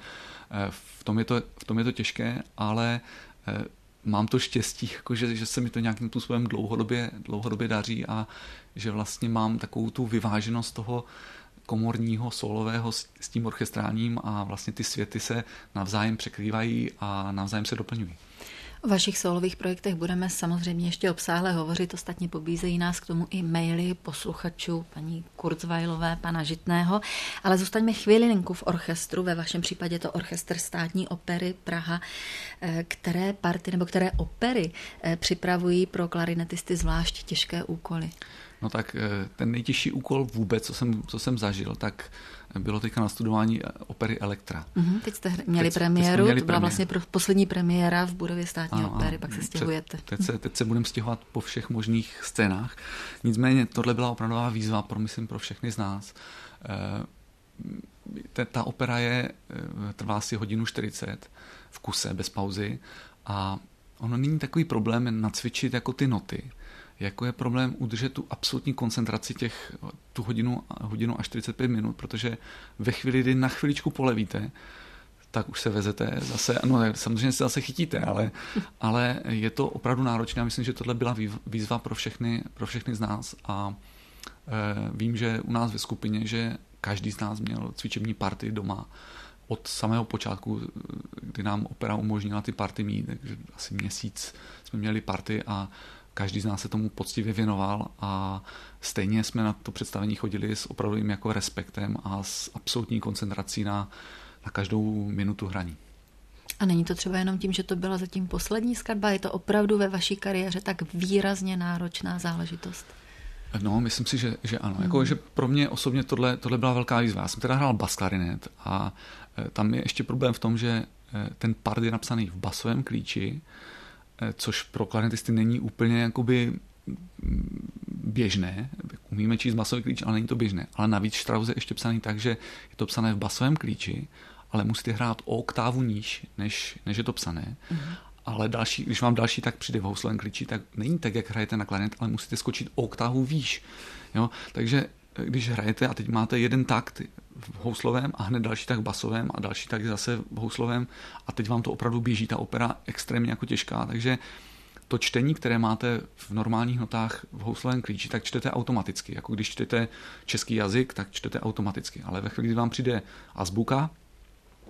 v tom je to, v tom je to těžké, ale mám to štěstí, jako že, že se mi to nějakým způsobem dlouhodobě, dlouhodobě daří a že vlastně mám takovou tu vyváženost toho komorního, solového s, s tím orchestrálním a vlastně ty světy se navzájem překrývají a navzájem se doplňují. O vašich solových projektech budeme samozřejmě ještě obsáhle hovořit, ostatně pobízejí nás k tomu i maily posluchačů paní Kurzweilové, pana Žitného, ale zůstaňme chvilinku v orchestru, ve vašem případě to orchestr Státní opery Praha, které party nebo které opery připravují pro klarinetisty zvlášť těžké úkoly. No tak ten nejtěžší úkol vůbec, co jsem, co jsem zažil, tak bylo teďka na studování opery Elektra. Mm-hmm, teď jste měli teď, premiéru, teď to byla premiéru. Vlastně poslední premiéra v budově Státní ano, opery, pak se stěhujete. Teď se, teď se budeme stěhovat po všech možných scénách. Nicméně tohle byla opravdová výzva pro, myslím, pro všechny z nás. Ta, ta opera je, trvá asi hodinu čtyřicet v kuse, bez pauzy a ono není takový problém nacvičit jako ty noty, jako je problém udržet tu absolutní koncentraci těch tu hodinu, hodinu až čtyřicet pět minut, protože ve chvíli, kdy na chviličku polevíte, tak už se vezete zase, no samozřejmě se zase chytíte, ale, ale je to opravdu náročné a myslím, že tohle byla výzva pro všechny, pro všechny z nás a e, vím, že u nás ve skupině, že každý z nás měl cvičební party doma od samého počátku, kdy nám opera umožnila ty party mít, takže asi měsíc jsme měli party a každý z nás se tomu poctivě věnoval a stejně jsme na to představení chodili s opravdovým jako respektem a s absolutní koncentrací na, na každou minutu hraní. A není to třeba jenom tím, že to byla zatím poslední skladba? Je to opravdu ve vaší kariéře tak výrazně náročná záležitost? No, myslím si, že, že ano. Hmm. Jako, že pro mě osobně tohle, tohle byla velká výzva. Já jsem teda hrál bas klarinet a tam je ještě problém v tom, že ten part je napsaný v basovém klíči, což pro klarinetisty není úplně jakoby běžné. Umíme číst basový klíč, ale není to běžné. Ale navíc Strauss je ještě psaný tak, že je to psané v basovém klíči, ale musíte hrát o oktávu níž, než, než je to psané. Mm-hmm. Ale další, když vám další tak přijde v houslovém klíči, tak není tak, jak hrajete na klarinet, ale musíte skočit o oktávu výš. Jo? Takže když hrajete a teď máte jeden takt v houslovém a hned další tak v basovém a další tak zase v houslovém a teď vám to opravdu běží, ta opera extrémně jako těžká, takže to čtení, které máte v normálních notách v houslovém klíči, tak čtete automaticky, jako když čtete český jazyk, tak čtete automaticky, ale ve chvíli, kdy vám přijde azbuka,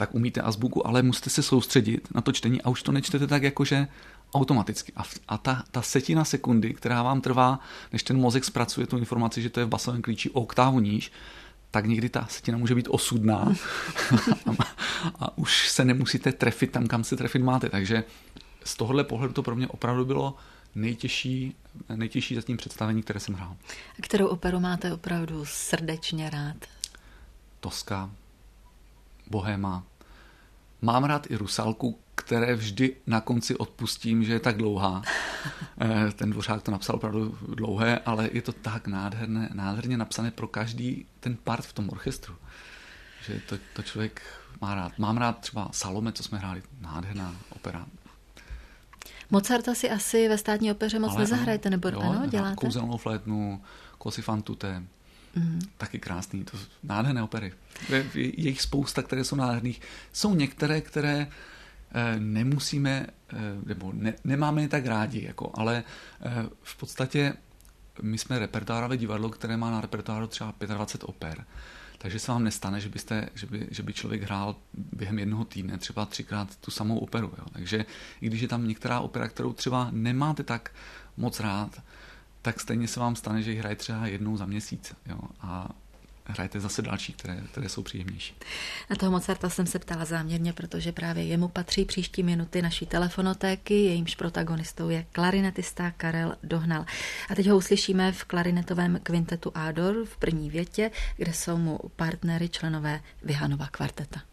tak umíte azbuku, ale musíte se soustředit na to čtení a už to nečtete tak jakože automaticky. A, a ta, ta setina sekundy, která vám trvá, než ten mozek zpracuje tu informaci, že to je v basovém klíči o oktávu níž, tak někdy ta setina může být osudná a, a už se nemusíte trefit tam, kam se trefit máte. Takže z tohohle pohledu to pro mě opravdu bylo nejtěžší, nejtěžší zatím představení, které jsem hrál. A kterou operu máte opravdu srdečně rád? Toska, Bohéma. Mám rád i Rusalku, které vždy na konci odpustím, že je tak dlouhá. Ten Dvořák to napsal opravdu dlouhé, ale je to tak nádherné, nádherně napsané pro každý ten part v tom orchestru, že to, to člověk má rád. Mám rád třeba Salome, co jsme hráli, nádherná opera. Mozarta si asi ve státní opeře moc ale nezahrajete, nebo jo, ano, děláte? Kouzelnou flétnu, Così fan tutte, mm. taky krásný, to nádherné opery. Je, je jich spousta, které jsou nádherných. Jsou některé, které eh, nemusíme, eh, nebo ne, nemáme je tak rádi, jako, ale eh, v podstatě my jsme repertoárové divadlo, které má na repertoáru třeba dvacet pět oper. Takže se vám nestane, že, byste, že, by, že by člověk hrál během jednoho týdne třeba třikrát tu samou operu. Jo. Takže i když je tam některá opera, kterou třeba nemáte tak moc rád, tak stejně se vám stane, že ji hraje třeba jednou za měsíc. Jo. A hrajete zase další, které, které jsou příjemnější. Na toho Mozarta jsem se ptala záměrně, protože právě jemu patří příští minuty naší telefonotéky, jejímž protagonistou je klarinetista Karel Dohnal. A teď ho uslyšíme v klarinetovém kvintetu A-dur v první větě, kde jsou mu partnery členové Vihanova kvarteta.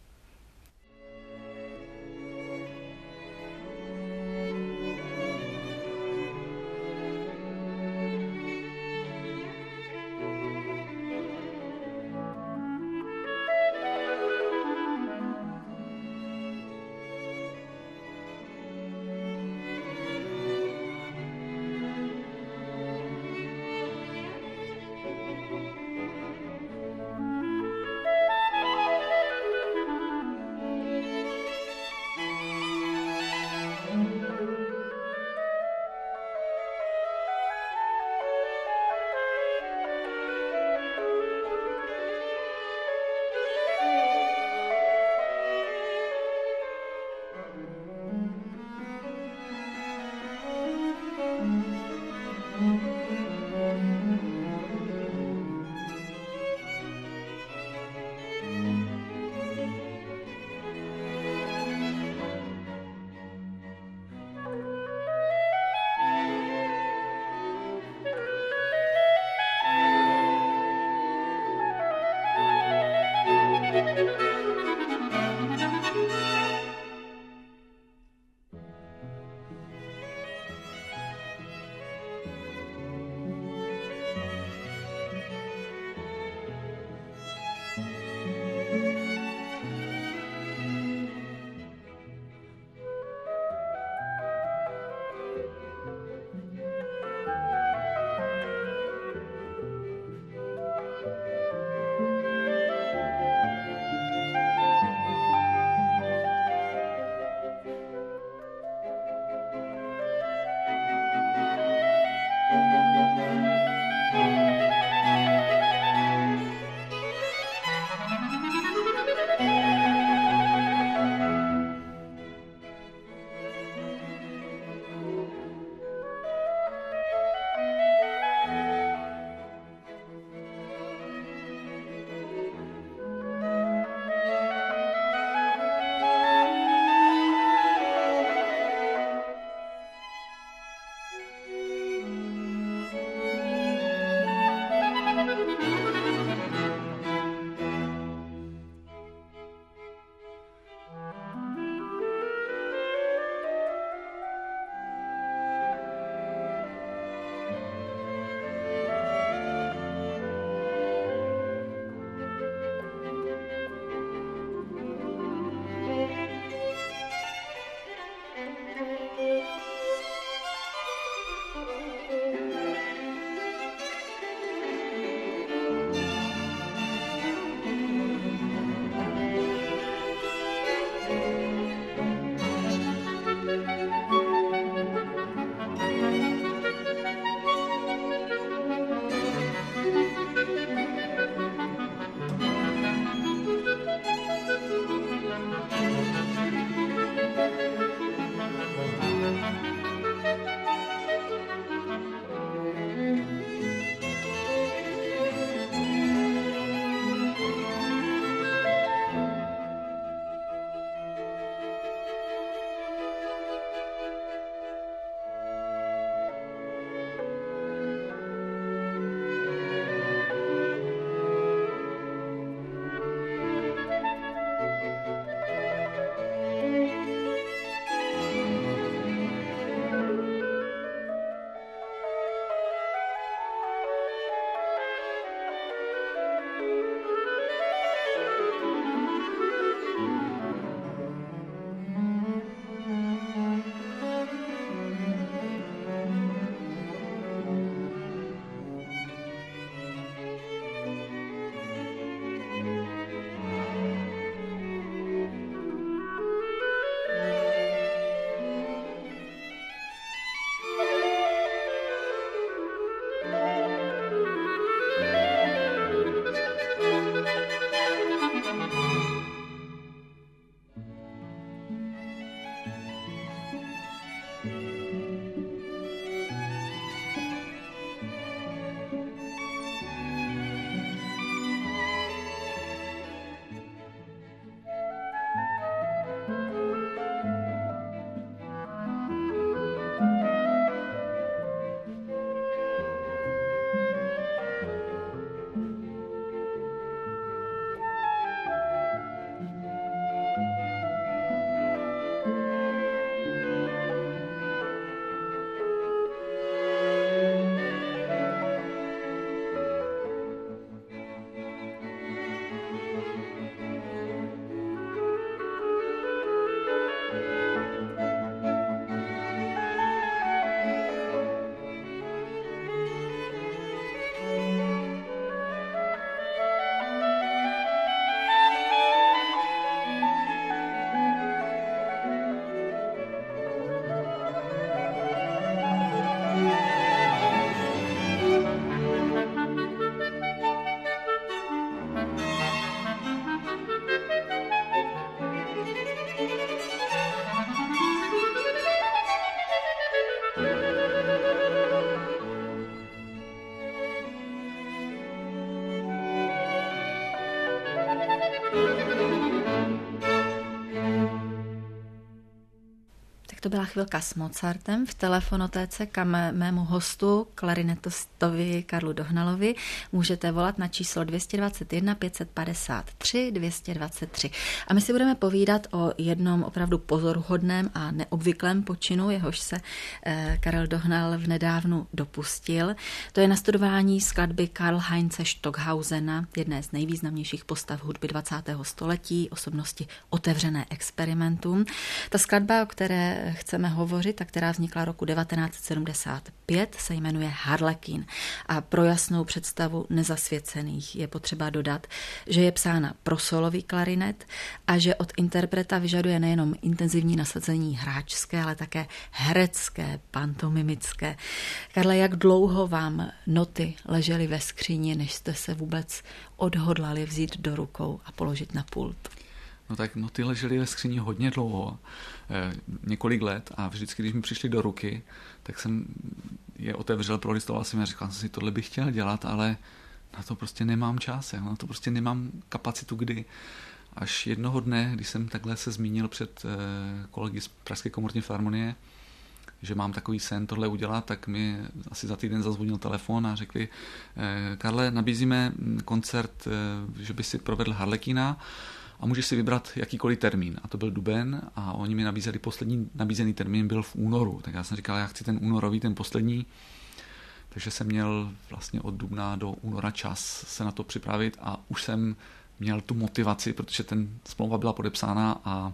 Tak to byla chvilka s Mozartem v telefonotéce, kam mému hostu, klarinetistovi Karlu Dohnalovi, můžete volat na číslo dvě stě dvacet jedna pět padesát tři dvě stě dvacet tři. A my si budeme povídat o jednom opravdu pozoruhodném a neobvyklém počinu, jehož se eh, Karel Dohnal v nedávnu dopustil. To je nastudování skladby Karl Heinze Stockhausena, jedné z nejvýznamnějších postav hudby dvacátého století, osobnosti otevřené experimentům. Ta skladba, o které chceme hovořit a která vznikla roku devatenáct set sedmdesát pět, se jmenuje Harlekin. A pro jasnou představu nezasvěcených je potřeba dodat, že je psána pro solový klarinet a že od interpreta vyžaduje nejenom intenzivní nasazení hráčské, ale také herecké, pantomimické. Karle, jak dlouho vám noty ležely ve skříni, než jste se vůbec odhodlali vzít do rukou a položit na pult? No tak noty ležely ve skříni hodně dlouho, eh, několik let a vždycky, když mi přišly do ruky, tak jsem je otevřel, prolistoval jsem a říkal jsem si, tohle bych chtěl dělat, ale na to prostě nemám čas, na to prostě nemám kapacitu kdy. Až jednoho dne, když jsem takhle se zmínil před eh, kolegy z Pražské komorní filharmonie, že mám takový sen tohle udělat, tak mi asi za týden zazvonil telefon a řekli, eh, Karle, nabízíme koncert, eh, že by si provedl Harlekina, a můžeš si vybrat jakýkoliv termín. A to byl duben a oni mi nabízeli, poslední nabízený termín byl v únoru. Tak já jsem říkal, já chci ten únorový, ten poslední. Takže jsem měl vlastně od dubna do února čas se na to připravit a už jsem měl tu motivaci, protože ten smlouva byla podepsána a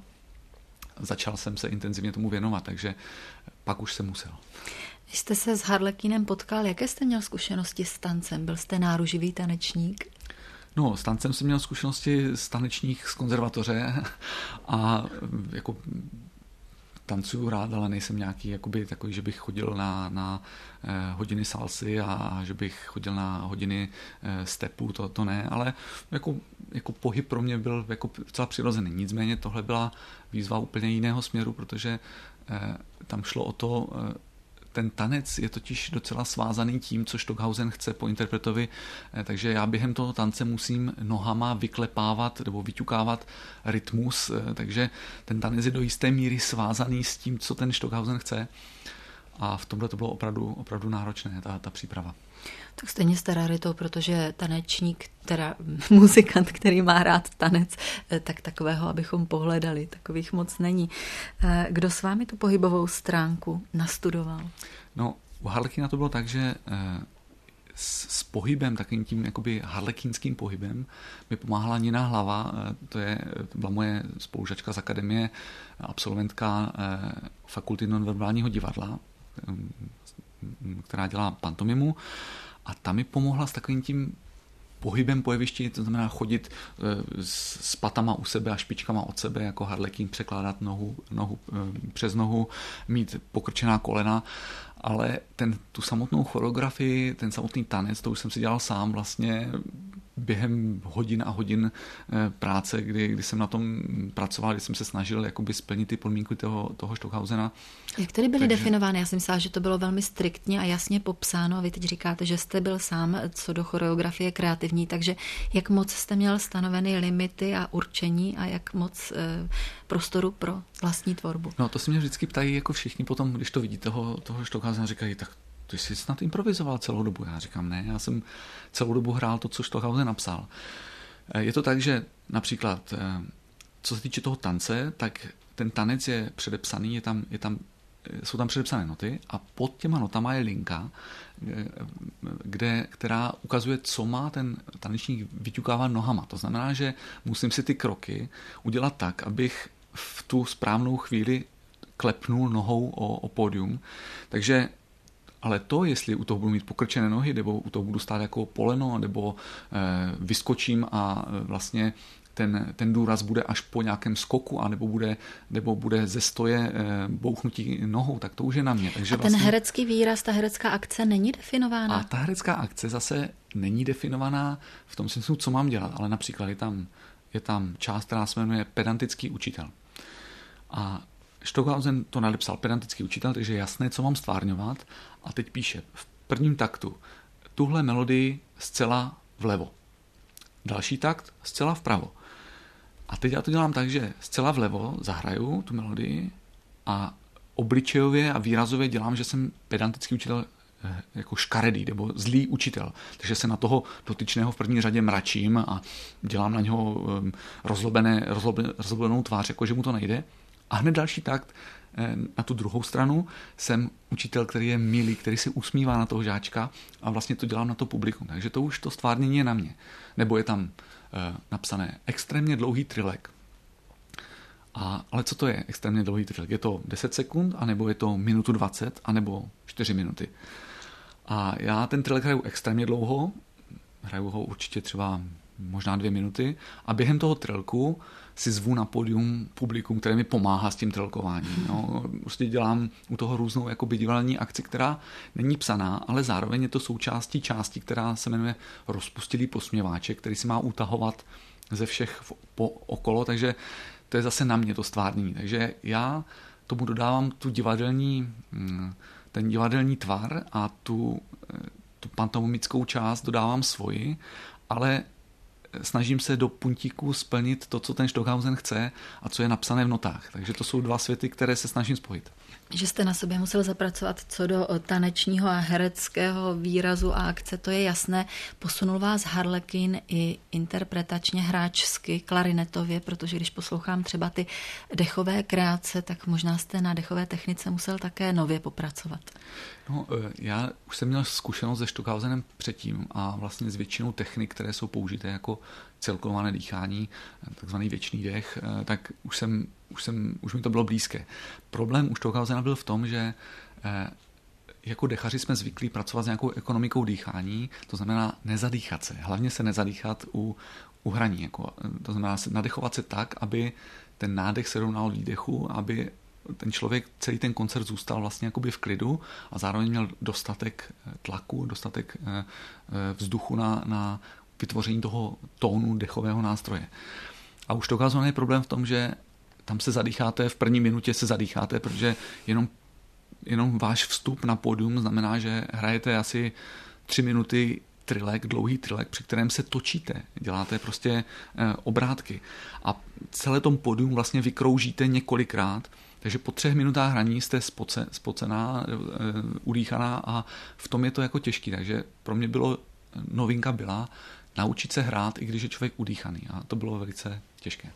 začal jsem se intenzivně tomu věnovat, takže pak už jsem musel. Když jste se s Harlekinem potkal, jaké jste měl zkušenosti s tancem? Byl jste náruživý tanečník? No, s tancem jsem měl zkušenosti z tanečních z konzervatoře a jako tancuju rád, ale nejsem nějaký jakoby, takový, že bych chodil na, na eh, hodiny salsy a, a že bych chodil na hodiny eh, stepu, to, to ne, ale jako, jako pohyb pro mě byl jako docela přirozený. Nicméně tohle byla výzva úplně jiného směru, protože eh, tam šlo o to, eh, ten tanec je totiž docela svázaný tím, co Stockhausen chce po interpretovi, takže já během toho tance musím nohama vyklepávat nebo vyťukávat rytmus, takže ten tanec je do jisté míry svázaný s tím, co ten Stockhausen chce a v tomhle to bylo opravdu, opravdu náročné, ta, ta příprava. Tak stejně jste raritou, protože tanečník, teda muzikant, který má rád tanec, tak takového, abychom pohledali, takových moc není. Kdo s vámi tu pohybovou stránku nastudoval? No, u Harlekina to bylo tak, že s, s pohybem, takovým tím jakoby harlekínským pohybem, mi pomáhala Nina Hlava, to, je, to byla moje spolužačka z akademie, absolventka fakulty nonverbálního divadla, která dělá pantomimu a ta mi pomohla s takovým tím pohybem po jevišti, to znamená chodit s, s patama u sebe a špičkama od sebe, jako harlekín, překládat nohu, nohu přes nohu, mít pokrčená kolena, ale ten, tu samotnou choreografii, ten samotný tanec, to už jsem si dělal sám vlastně během hodin a hodin práce, kdy, kdy jsem na tom pracoval, kdy jsem se snažil jakoby splnit ty podmínky toho, toho Stockhausena. Jak tedy byly Takže... definovány? Já jsem myslela, že to bylo velmi striktně a jasně popsáno a vy teď říkáte, že jste byl sám co do choreografie kreativní, takže jak moc jste měl stanoveny limity a určení a jak moc e, prostoru pro vlastní tvorbu? No to se mě vždycky ptají jako všichni potom, když to vidí toho, toho Stockhausena, říkají, tak ty jsi snad improvizoval celou dobu. Já říkám, ne, já jsem celou dobu hrál to, co Stockhausen napsal. Je to tak, že například, co se týče toho tance, tak ten tanec je předepsaný, je tam, je tam, jsou tam předepsané noty a pod těma notama je linka, kde, která ukazuje, co má ten tanečník vyťukávat nohama. To znamená, že musím si ty kroky udělat tak, abych v tu správnou chvíli klepnul nohou o, o pódium. Takže ale to, jestli u toho budu mít pokrčené nohy, nebo u toho budu stát jako poleno, nebo e, vyskočím a e, vlastně ten, ten důraz bude až po nějakém skoku, anebo bude, nebo bude ze stoje e, bouchnutí nohou, tak to už je na mě. Takže a ten vlastně... herecký výraz, ta herecká akce není definována? A ta herecká akce zase není definovaná v tom smyslu, co mám dělat, ale například je tam, je tam část, která se jmenuje pedantický učitel. A Stockhausen to nadepsal pedantický učitel, takže je jasné, co mám stvárňovat. A teď píše v prvním taktu tuhle melodii zcela vlevo. Další takt zcela vpravo. A teď já to dělám tak, že zcela vlevo zahraju tu melodii a obličejově a výrazově dělám, že jsem pedantický učitel jako škaredý nebo zlý učitel. Takže se na toho dotyčného v první řadě mračím a dělám na něho rozlobené, rozlobené, rozlobenou tvář, jako že mu to nejde. A hned další takt na tu druhou stranu jsem učitel, který je milý, který se usmívá na toho žáčka a vlastně to dělám na to publikum. Takže to už to stvárnění je na mě. Nebo je tam eh, napsané extrémně dlouhý trilek. A, ale co to je extrémně dlouhý trilek? Je to deset sekund, anebo je to minutu dvacet, anebo čtyři minuty. A já ten trilek hraju extrémně dlouho, hraju ho určitě třeba možná dvě minuty a během toho trilku si zvu na pódium publikum, které mi pomáhá s tím trilkováním. No, prostě dělám u toho různou jakoby divadelní akci, která není psaná, ale zároveň je to součástí části, která se jmenuje rozpustilý posměváček, který si má utahovat ze všech po okolo, takže to je zase na mě to stvárnění. Takže já tomu dodávám tu divadelní, ten divadelní tvar a tu, tu pantomimickou část dodávám svoji, ale snažím se do puntíku splnit to, co ten Stockhausen chce a co je napsané v notách. Takže to jsou dva světy, které se snažím spojit. Že jste na sobě musel zapracovat co do tanečního a hereckého výrazu a akce, to je jasné. Posunul vás Harlekin i interpretačně, hráčsky, klarinetově, protože když poslouchám třeba ty dechové kreace, tak možná jste na dechové technice musel také nově popracovat. No, já už jsem měl zkušenost se Stockhausenem předtím a vlastně s většinou technik, které jsou použité jako celkované dýchání, takzvaný věčný dech, tak už, jsem, už, jsem, už mi to bylo blízké. Problém u Stockhausena byl v tom, že jako dechaři jsme zvyklí pracovat s nějakou ekonomikou dýchání, to znamená nezadýchat se, hlavně se nezadýchat u, u hraní. Jako, to znamená nadechovat se tak, aby ten nádech se rovnal výdechu, aby ten člověk celý ten koncert zůstal vlastně jakoby v klidu a zároveň měl dostatek tlaku, dostatek vzduchu na, na vytvoření toho tónu dechového nástroje. A už to ukázalo je problém v tom, že tam se zadýcháte, v první minutě se zadýcháte, protože jenom, jenom váš vstup na pódium znamená, že hrajete asi tři minuty trilek, dlouhý trilek, při kterém se točíte, děláte prostě e, obrátky a celé tom pódium vlastně vykroužíte několikrát, takže po třech minutách hraní jste spoce, spocená, e, udýchaná a v tom je to jako těžký, takže pro mě bylo, novinka byla naučit se hrát, i když je člověk udýchaný a to bylo velice těžké.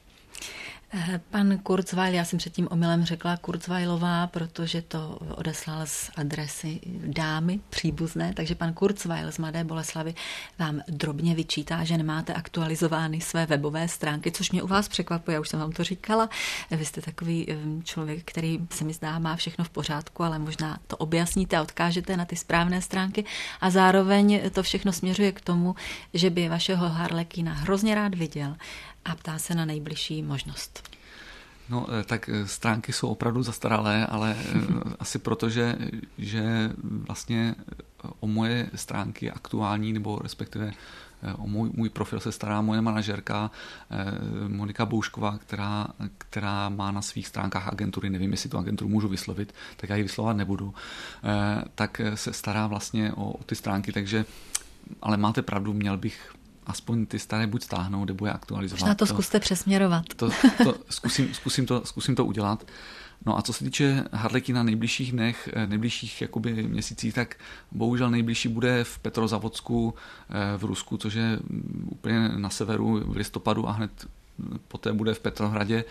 Pan Kurzweil, já jsem předtím omylem řekla Kurzweilová, protože to odeslal z adresy dámy příbuzné, takže pan Kurzweil z Mladé Boleslavi vám drobně vyčítá, že nemáte aktualizovány své webové stránky, což mě u vás překvapuje, já už jsem vám to říkala. Vy jste takový člověk, který se mi zdá, má všechno v pořádku, ale možná to objasníte a odkážete na ty správné stránky a zároveň to všechno směřuje k tomu, že by vašeho Harlekina hrozně rád viděl a ptá se na nejbližší možnost. No, tak stránky jsou opravdu zastaralé, ale asi proto, že, že vlastně o moje stránky aktuální, nebo respektive o můj, můj profil se stará moje manažerka Monika Boušková, která, která má na svých stránkách agentury, nevím, jestli tu agenturu můžu vyslovit, tak já ji vyslovat nebudu, tak se stará vlastně o, o ty stránky, takže, ale máte pravdu, měl bych aspoň ty staré buď stáhnout, nebo je aktualizovat. Možná to zkuste přesměrovat. To, to, zkusím, zkusím, to, zkusím to udělat. No a co se týče Harlekina nejbližších dnech, nejbližších jakoby měsících, tak bohužel nejbližší bude v Petrozavodsku v Rusku, což je úplně na severu v listopadu a hned poté bude v Petrohradě.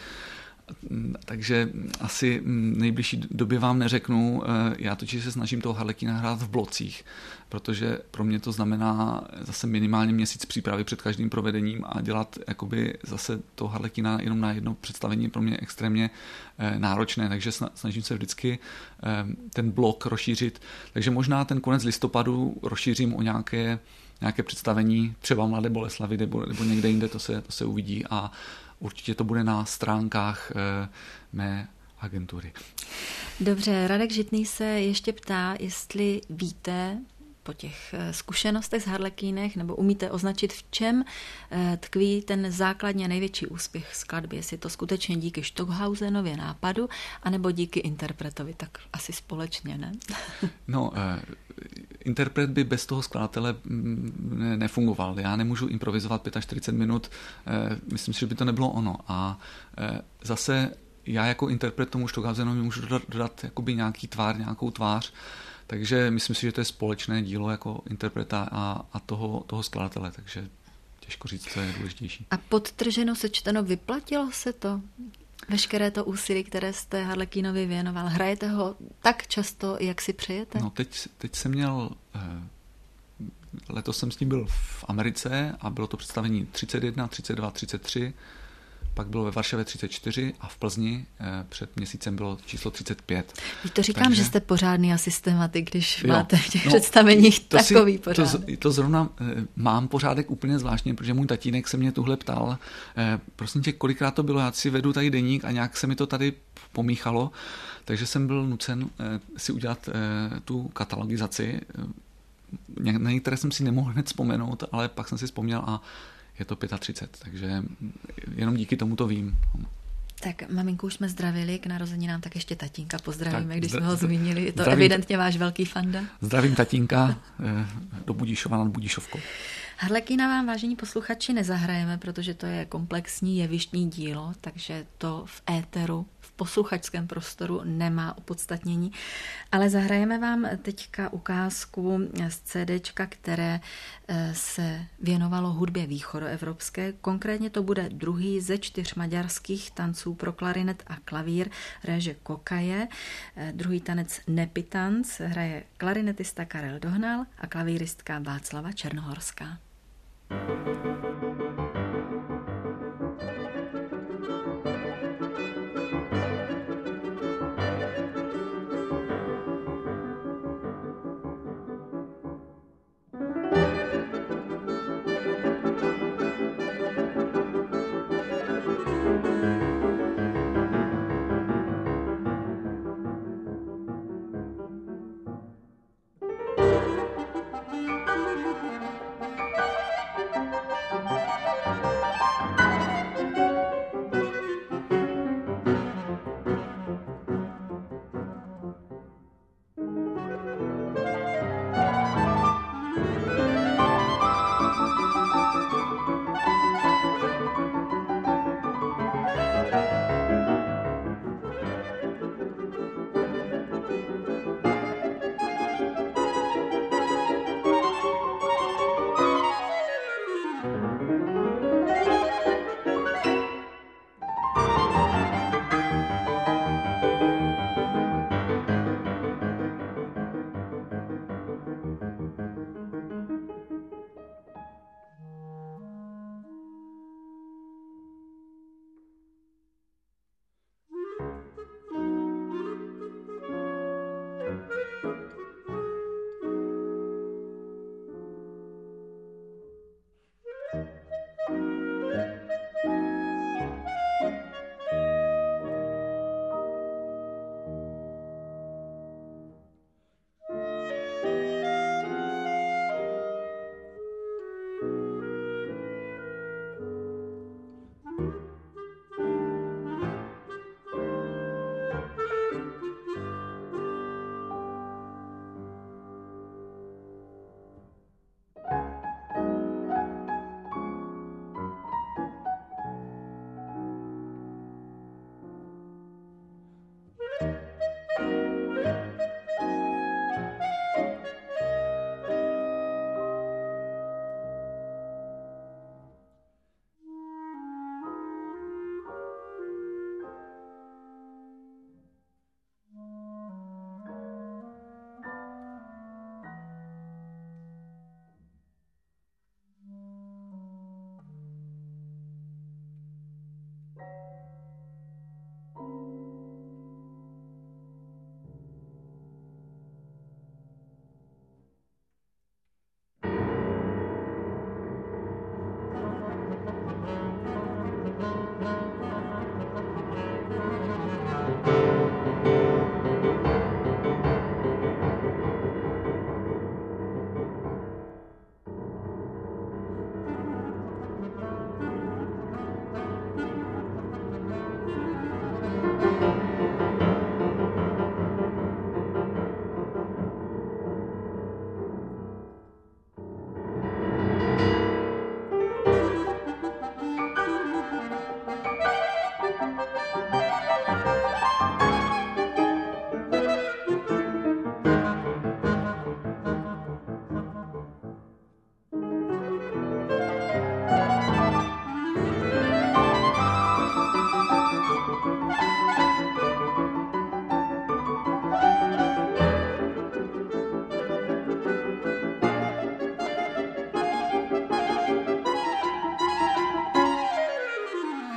Takže asi nejbližší době vám neřeknu. Já totiž se snažím toho Harlekina hrát v blocích, protože pro mě to znamená zase minimálně měsíc přípravy před každým provedením a dělat jakoby zase toho Harlekina jenom na jedno představení pro mě extrémně náročné, takže snažím se vždycky ten blok rozšířit. Takže možná ten konec listopadu rozšířím o nějaké, nějaké představení, třeba Mladé Boleslavy nebo, nebo někde jinde, to se, to se uvidí a určitě to bude na stránkách mé agentury. Dobře, Radek Žitný se ještě ptá, jestli víte po těch zkušenostech s Harlekínech, nebo umíte označit, v čem tkví ten základně největší úspěch skladby, jestli to skutečně díky Stockhausenově nápadu, anebo díky interpretovi, tak asi společně, ne? No, interpret by bez toho skladatele nefungoval. Já nemůžu improvizovat čtyřicet pět minut, myslím si, že by to nebylo ono. A zase já jako interpret tomu Stockhausenově můžu dodat, dodat jakoby nějaký tvár, nějakou tvář, takže myslím si, že to je společné dílo jako interpreta a, a toho, toho skladatele, takže těžko říct, co je důležitější. A podtrženo sečteno, vyplatilo se to? Veškeré to úsilí, které jste Harlekínovi věnoval, hrajete ho tak často, jak si přejete? No teď, teď jsem měl, letos jsem s ním byl v Americe a bylo to představení třicet jedna, třicet dva, třicet tři, pak bylo ve Varšavě třicet čtyři a v Plzni před měsícem bylo číslo třicet pět. Víš, to říkám, Takže... že jste pořádný a systematik, když jo, máte v těch no, představeních to takový si, pořádek. To, to zrovna eh, mám pořádek úplně zvláštně, protože můj tatínek se mě tuhle ptal, eh, prosím tě, kolikrát to bylo, já si vedu tady deník a nějak se mi to tady pomíchalo, takže jsem byl nucen eh, si udělat eh, tu katalogizaci. Na některé jsem si nemohl hned vzpomenout, ale pak jsem si vzpomněl a je to třicet pět, takže jenom díky tomu to vím. Tak maminku už jsme zdravili k narozeninám, tak ještě tatínka pozdravíme, tak, když jsme ho zdra- zmínili. Je to zdravím, evidentně váš velký fanda. Zdravím tatínka do Budišova nad Budišovkou. Harlekína vám, vážení posluchači, nezahrajeme, protože to je komplexní jevištní dílo, takže to v éteru, v posluchačském prostoru nemá opodstatnění. Ale zahrajeme vám teďka ukázku z CDčka, které se věnovalo hudbě východoevropské. Konkrétně to bude druhý ze čtyř maďarských tanců pro klarinet a klavír Réže Kokaje. Druhý tanec Nepitanc hraje klarinetista Karel Dohnal a klavíristka Václava Černohorská.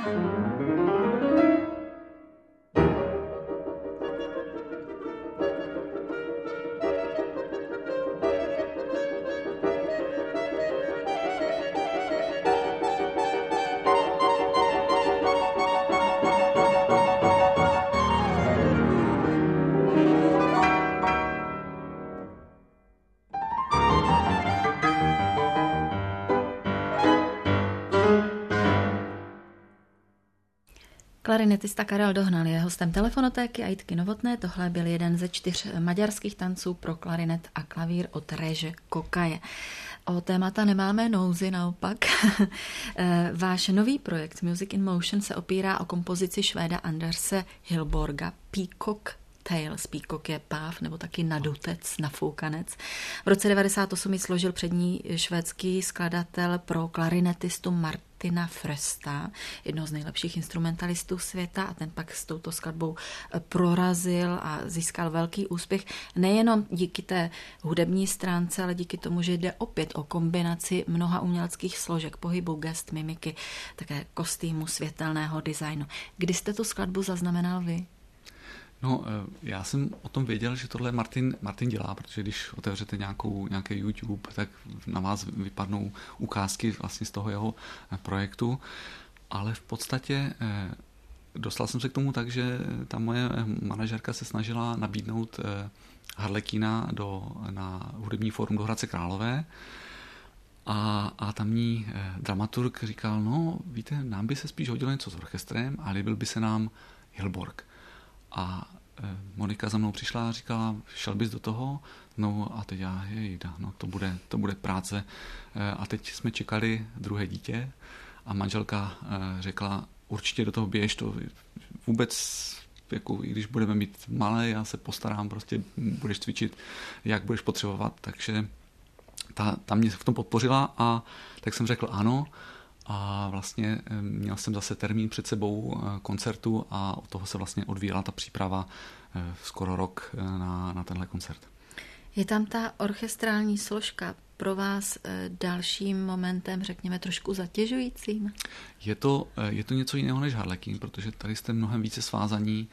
Klarinetista Karel Dohnal je hostem Telefonotéky a Jitky Novotné. Tohle byl jeden ze čtyř maďarských tanců pro klarinet a klavír od Réže Kokaje. O témata nemáme nouzi, naopak. Váš nový projekt Music in Motion se opírá o kompozici Švéda Anderse Hillborga Peacock Tales. Peacock je páv nebo taky nadutec, nafoukanec. V roce devadesát osm ji složil přední švédský skladatel pro klarinetistu Martina Frösta, jednoho z nejlepších instrumentalistů světa, a ten pak s touto skladbou prorazil a získal velký úspěch nejenom díky té hudební stránce, ale díky tomu, že jde opět o kombinaci mnoha uměleckých složek, pohybu, gest, mimiky, také kostýmu, světelného designu. Kdy jste tu skladbu zaznamenal vy? No, já jsem o tom věděl, že tohle Martin, Martin dělá, protože když otevřete nějakou, nějaký YouTube, tak na vás vypadnou ukázky vlastně z toho jeho projektu, ale v podstatě dostal jsem se k tomu tak, že ta moje manažerka se snažila nabídnout Harlekína do, na hudební fórum do Hradce Králové a, a tamní dramaturg říkal, no víte, nám by se spíš hodilo něco s orchestrem a líbil by se nám Hillborg. A Monika za mnou přišla a říkala, šel bys do toho? No a teď já, jejda, no to bude, to bude práce. A teď jsme čekali druhé dítě a manželka řekla, určitě do toho běž, to vůbec, jako i když budeme mít malé, já se postarám, prostě budeš cvičit, jak budeš potřebovat. Takže ta, ta mě v tom podpořila a tak jsem řekl ano. A vlastně měl jsem zase termín před sebou koncertu a od toho se vlastně odvíjela ta příprava skoro rok na, na tenhle koncert. Je tam ta orchestrální složka pro vás dalším momentem, řekněme, trošku zatěžujícím? Je to, je to něco jiného než Harlekin, protože tady jste mnohem více svázaní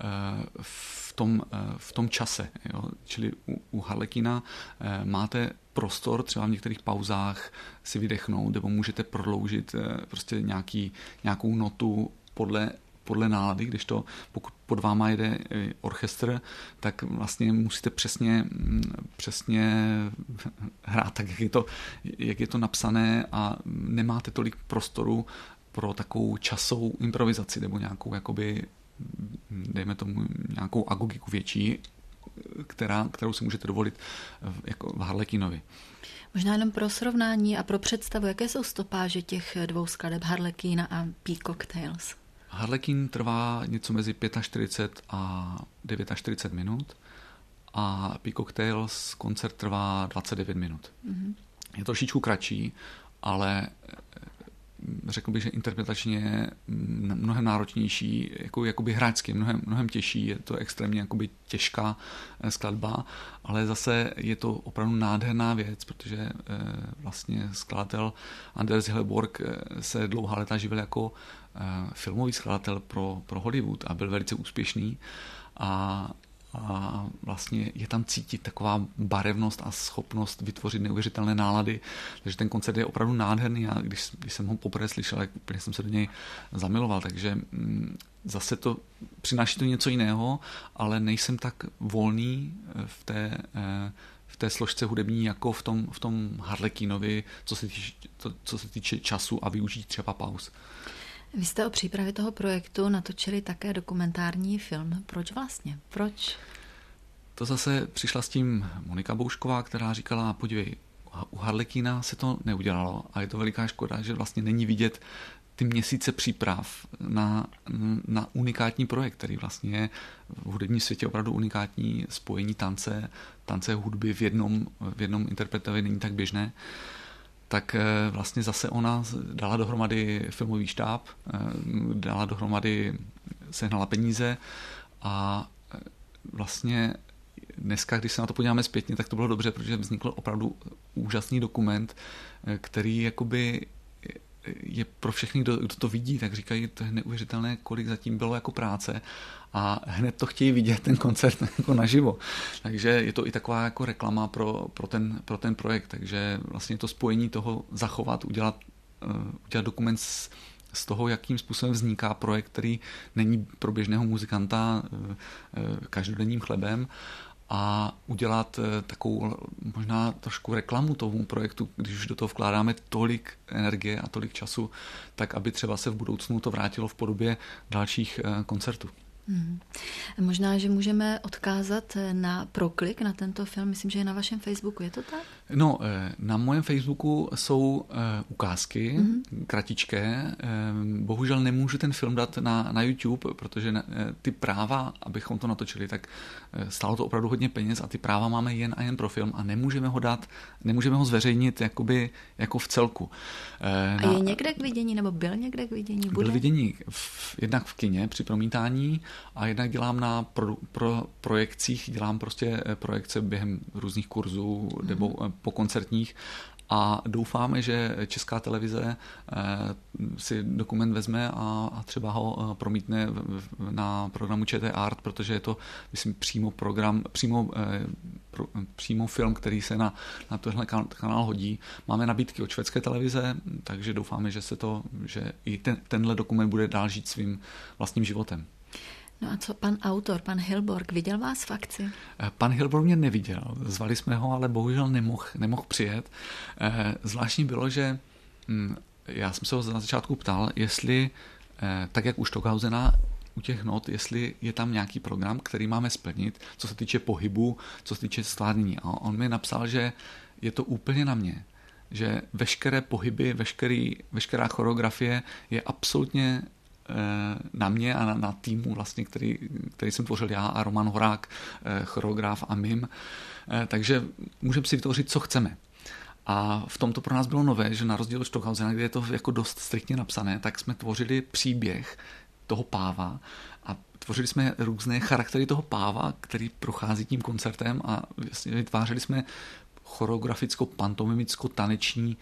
v tom, v tom čase. Jo? Čili u, u Harlekina máte prostor třeba v některých pauzách si vydechnout, nebo můžete prodloužit prostě nějaký, nějakou notu podle podle nálady, když to, pokud pod váma jede orchestr, tak vlastně musíte přesně, přesně hrát tak, jak je to, jak je to napsané a nemáte tolik prostoru pro takovou časovou improvizaci nebo nějakou, jakoby, dejme tomu, nějakou agogiku větší, která, kterou si můžete dovolit jako v Harlekinovi. Možná jenom pro srovnání a pro představu, jaké jsou stopáže těch dvou skladeb Harlekina a Peacock Tales? Harlekin trvá něco mezi čtyřicet pět a čtyřicet devět minut a Peacock Tales koncert trvá dvacet devět minut. Mm-hmm. Je to trošičku kratší, ale řekl bych, že interpretačně mnohem náročnější, jako, jakoby hráčsky, mnohem, mnohem těžší, je to extrémně jakoby těžká skladba, ale zase je to opravdu nádherná věc, protože eh, vlastně skladatel Anders Hillborg se dlouhá léta živil jako eh, filmový skladatel pro, pro Hollywood a byl velice úspěšný a a vlastně je tam cítit taková barevnost a schopnost vytvořit neuvěřitelné nálady, takže ten koncert je opravdu nádherný a když, když jsem ho poprvé slyšel, tak úplně jsem se do něj zamiloval, takže mm, zase to přináší to něco jiného, ale nejsem tak volný v té, v té složce hudební jako v tom, v tom Harlekinovi, co se týče, to, co se týče času a využít třeba pauz. Vy jste o přípravě toho projektu natočili také dokumentární film. Proč vlastně? Proč? To zase přišla s tím Monika Boušková, která říkala, podívej, u Harlekina se to neudělalo a je to veliká škoda, že vlastně není vidět ty měsíce příprav na, na unikátní projekt, který vlastně je v hudebním světě opravdu unikátní spojení tance, tance hudby v jednom, v jednom interpretovi není tak běžné. Tak vlastně zase ona dala dohromady filmový štáb, dala dohromady, sehnala peníze a vlastně dneska, když se na to podíváme zpětně, tak to bylo dobře, protože vznikl opravdu úžasný dokument, který jakoby je pro všechny, kdo, kdo to vidí, tak říkají, to je neuvěřitelné, kolik zatím bylo jako práce a hned to chtějí vidět, ten koncert jako naživo. Takže je to i taková jako reklama pro, pro, ten, pro ten projekt, takže vlastně to spojení toho zachovat, udělat, uh, udělat dokument z, z toho, jakým způsobem vzniká projekt, který není pro běžného muzikanta uh, uh, každodenním chlebem, a udělat takovou možná trošku reklamu tomu projektu, když už do toho vkládáme tolik energie a tolik času, tak aby třeba se v budoucnu to vrátilo v podobě dalších koncertů. Hmm. Možná, že můžeme odkázat na proklik na tento film. Myslím, že je na vašem Facebooku. Je to tak? No, na mém Facebooku jsou ukázky, mm-hmm. kratičké. Bohužel nemůžu ten film dát na, na YouTube, protože ty práva, abychom to natočili, tak stálo to opravdu hodně peněz a ty práva máme jen a jen pro film a nemůžeme ho dát, nemůžeme ho zveřejnit jakoby, jako v celku. Na, a je někde k vidění, nebo byl někde k vidění? Bude? Byl vidění v, jednak v kině při promítání a jednak dělám na pro, pro projekcích, dělám prostě projekce během různých kurzů mm. nebo po koncertních a doufáme, že Česká televize si dokument vezme a, a třeba ho promítne na programu ČT Art, protože je to, myslím, přímo program, přímo, pro, přímo film, který se na, na tohle kanál hodí. Máme nabídky od švédské televize, takže doufáme, že se to, že i ten, tenhle dokument bude dál žít svým vlastním životem. No a co pan autor, pan Hilborg, viděl vás v akci? Pan Hilborg mě neviděl, zvali jsme ho, ale bohužel nemohl, nemohl přijet. Zvláštní bylo, že já jsem se ho na začátku ptal, jestli, tak jak u Stockhausena, u těch not, jestli je tam nějaký program, který máme splnit, co se týče pohybu, co se týče stvárnění. A on mi napsal, že je to úplně na mě, že veškeré pohyby, veškerý, veškerá choreografie je absolutně na mě a na, na týmu, vlastně, který, který jsem tvořil já a Roman Horák, choreograf a mim. Takže můžeme si vytvořit, co chceme. A v tom to pro nás bylo nové, že na rozdíl od Stockhausena, kde je to jako dost striktně napsané, tak jsme tvořili příběh toho páva a tvořili jsme různé charaktery toho páva, který prochází tím koncertem a vlastně vytvářeli jsme choreograficko-pantomimicko-taneční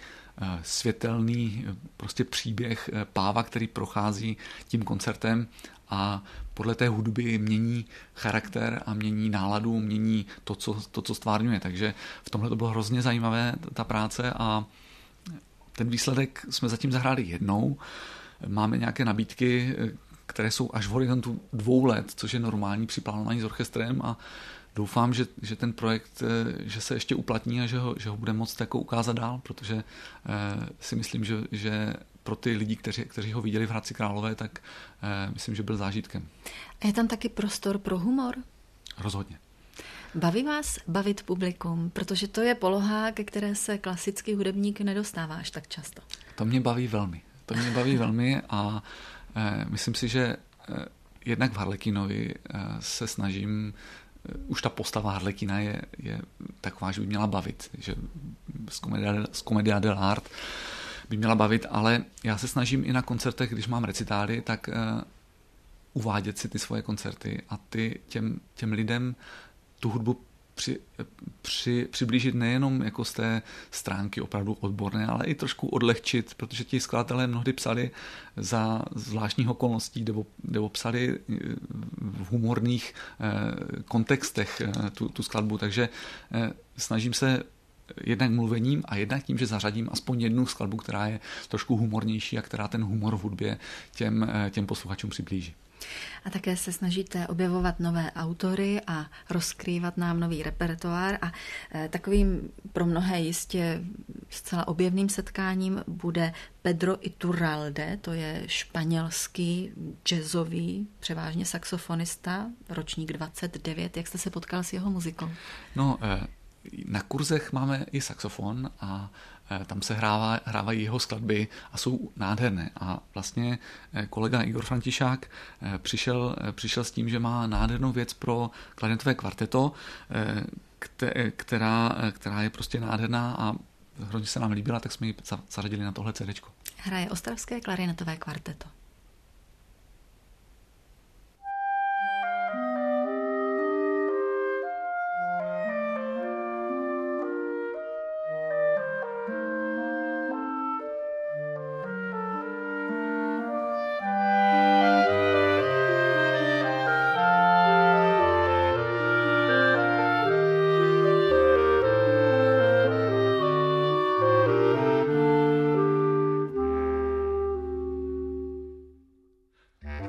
světelný prostě příběh páva, který prochází tím koncertem a podle té hudby mění charakter a mění náladu, mění to, co, to, co stvárňuje. Takže v tomhle to bylo hrozně zajímavé, ta práce a ten výsledek jsme zatím zahráli jednou. Máme nějaké nabídky, které jsou až v horizontu dvou let, což je normální při plánování s orchestrem a doufám, že, že ten projekt že se ještě uplatní a že ho, že ho bude moct jako ukázat dál, protože eh, si myslím, že, že pro ty lidi, kteří, kteří ho viděli v Hradci Králové, tak eh, myslím, že byl zážitkem. A je tam taky prostor pro humor? Rozhodně. Baví vás bavit publikum? Protože to je poloha, ke které se klasický hudebník nedostává až tak často. To mě baví velmi. To mě baví velmi a eh, myslím si, že eh, jednak v Harlekinovi eh, se snažím už ta postava Harlekina je, je taková, že by měla bavit, že z Commedia, z Commedia dell'arte by měla bavit, ale já se snažím i na koncertech, když mám recitály, tak uh, uvádět si ty svoje koncerty a ty těm, těm lidem tu hudbu při, při, přiblížit nejenom jako z té stránky opravdu odborné, ale i trošku odlehčit, protože ti skladatelé mnohdy psali za zvláštních okolností nebo, nebo psali v humorných eh, kontextech eh, tu, tu skladbu, takže eh, snažím se jednak mluvením a jednak tím, že zařadím aspoň jednu skladbu, která je trošku humornější a která ten humor v hudbě těm, eh, těm posluchačům přiblíží. A také se snažíte objevovat nové autory a rozkrývat nám nový repertoár a takovým pro mnohé jistě zcela objevným setkáním bude Pedro Iturralde, to je španělský jazzový, převážně saxofonista, ročník dvacet devět. Jak jste se potkal s jeho muzikou? No, na kurzech máme i saxofon a tam se hrává, hrávají jeho skladby a jsou nádherné. A vlastně kolega Igor Františák přišel, přišel s tím, že má nádhernou věc pro klarinetové kvarteto, která, která je prostě nádherná a hrozně se nám líbila, tak jsme ji zařadili na tohle cédéčko. Hraje ostravské klarinetové kvarteto.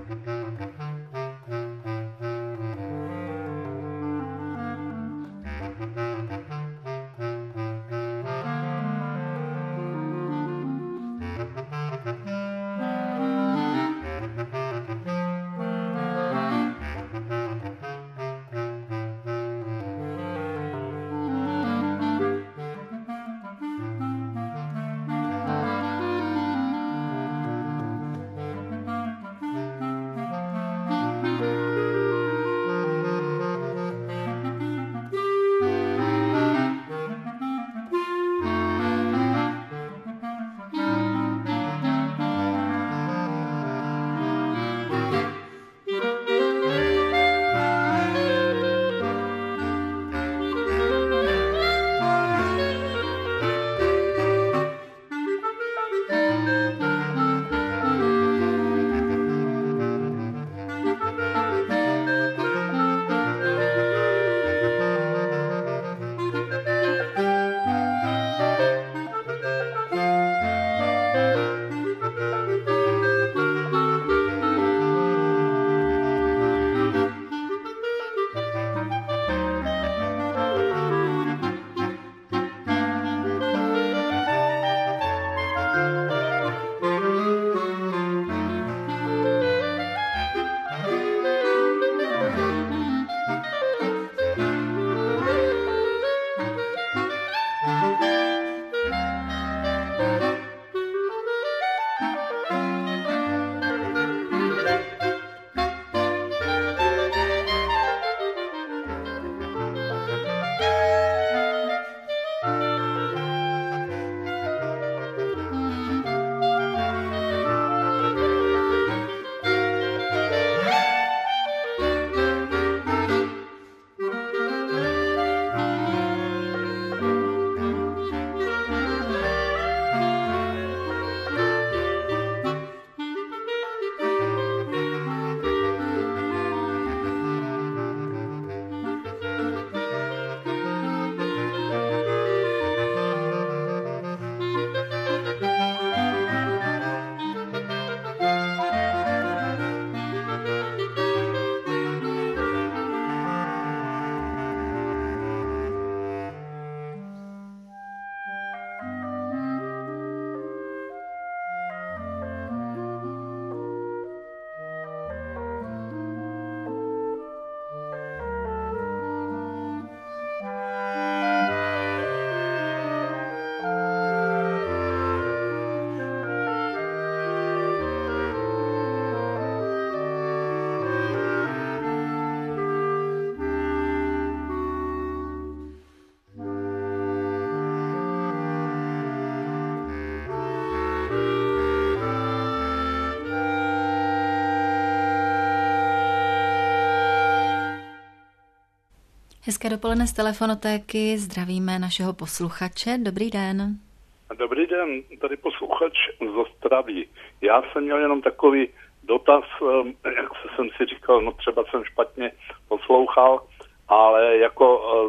Hezké dopoledne z telefonotéky, zdravíme našeho posluchače. Dobrý den. Dobrý den, tady posluchač z Ostravy. Já jsem měl jenom takový dotaz, jak jsem si říkal, no třeba jsem špatně poslouchal, ale jako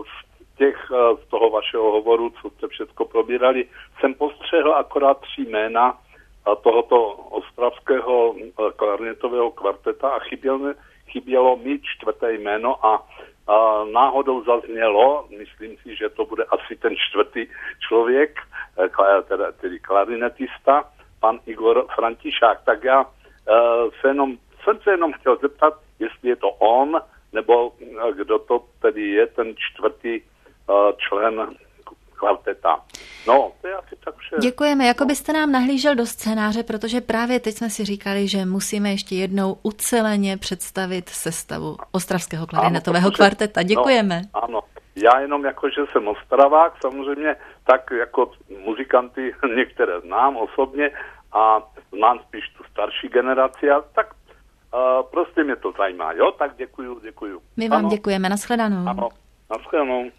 z těch, z toho vašeho hovoru, co jste všechno probírali, jsem postřehl akorát tři jména tohoto ostravského klarnetového kvarteta a chybělo, chybělo mi čtvrté jméno a A náhodou zaznělo, myslím si, že to bude asi ten čtvrtý člověk, teda, tedy klarinetista, pan Igor Františák. Tak já uh, se jenom, jsem se jenom chtěl zeptat, jestli je to on, nebo kdo to tedy je, ten čtvrtý uh, člen kvarteta. No, to je asi tak vše. Děkujeme, jako byste nám nahlížel do scénáře, protože právě teď jsme si říkali, že musíme ještě jednou uceleně představit sestavu ostravského klarinetového ano, protože, kvarteta. Děkujeme. No, ano, já jenom jako, že jsem Ostravák, samozřejmě, tak jako muzikanty některé znám osobně a znám spíš tu starší generaci, a tak uh, prostě mě to zajímá, jo? Tak děkuju, děkuju. My vám ano. děkujeme, nashledanou. Ano, nashledanou.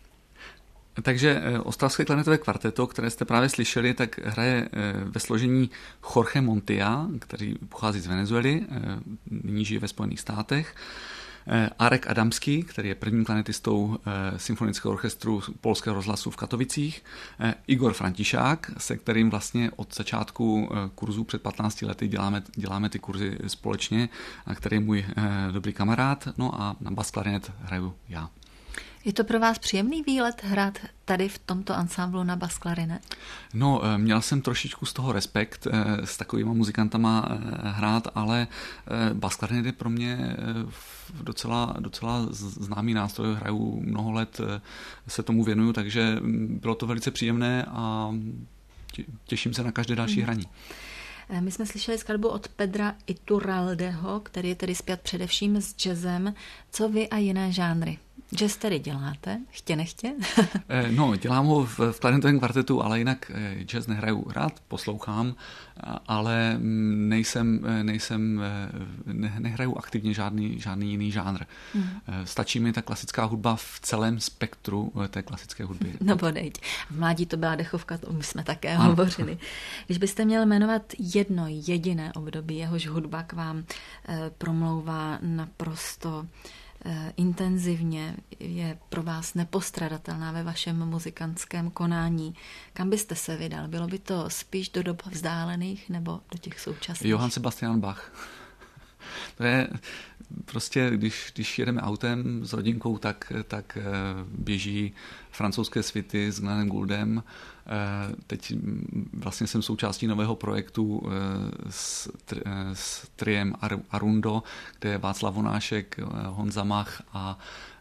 Takže ostravské klarnetové kvarteto, které jste právě slyšeli, tak hraje ve složení Jorge Montia, který pochází z Venezuely, nyní žije ve Spojených státech. Arek Adamský, který je prvním klarinetistou symfonického orchestru Polského rozhlasu v Katovicích, Igor Františák, se kterým vlastně od začátku kurzu před patnácti lety děláme, děláme ty kurzy společně, a který je můj dobrý kamarád, no a na bas klarinet hraju já. Je to pro vás příjemný výlet hrát tady v tomto ansámblu na bas klarinet? No, měl jsem trošičku z toho respekt s takovýma muzikantama hrát, ale bas klarinet je pro mě docela, docela známý nástroj, hraju mnoho let, se tomu věnuju, takže bylo to velice příjemné a těším se na každé další hmm. hraní. My jsme slyšeli skladbu od Pedra Iturraldeho, který je tedy spjat především s jazzem. Co vy a jiné žánry? Jazz tedy děláte? Chtě nechtě? No, dělám ho v, v klarinetovém kvartetu, ale jinak jazz nehraju. Rád poslouchám, ale nejsem, nejsem ne, nehraju aktivně žádný, žádný jiný žánr. Hmm. Stačí mi ta klasická hudba v celém spektru té klasické hudby. No bodejť. V mládí to byla dechovka, to my jsme také ano. hovořili. Když byste měl jmenovat jedno jediné období, jehož hudba k vám promlouvá naprosto intenzivně, je pro vás nepostradatelná ve vašem muzikantském konání. Kam byste se vydal? Bylo by to spíš do dob vzdálených nebo do těch současných? Johann Sebastian Bach. To je prostě, když, když jedeme autem s rodinkou, tak, tak běží francouzské svity s Glennem Gouldem. Teď vlastně jsem součástí nového projektu s, s triem Arundo, kde je Václav Vonášek, Honza Mach a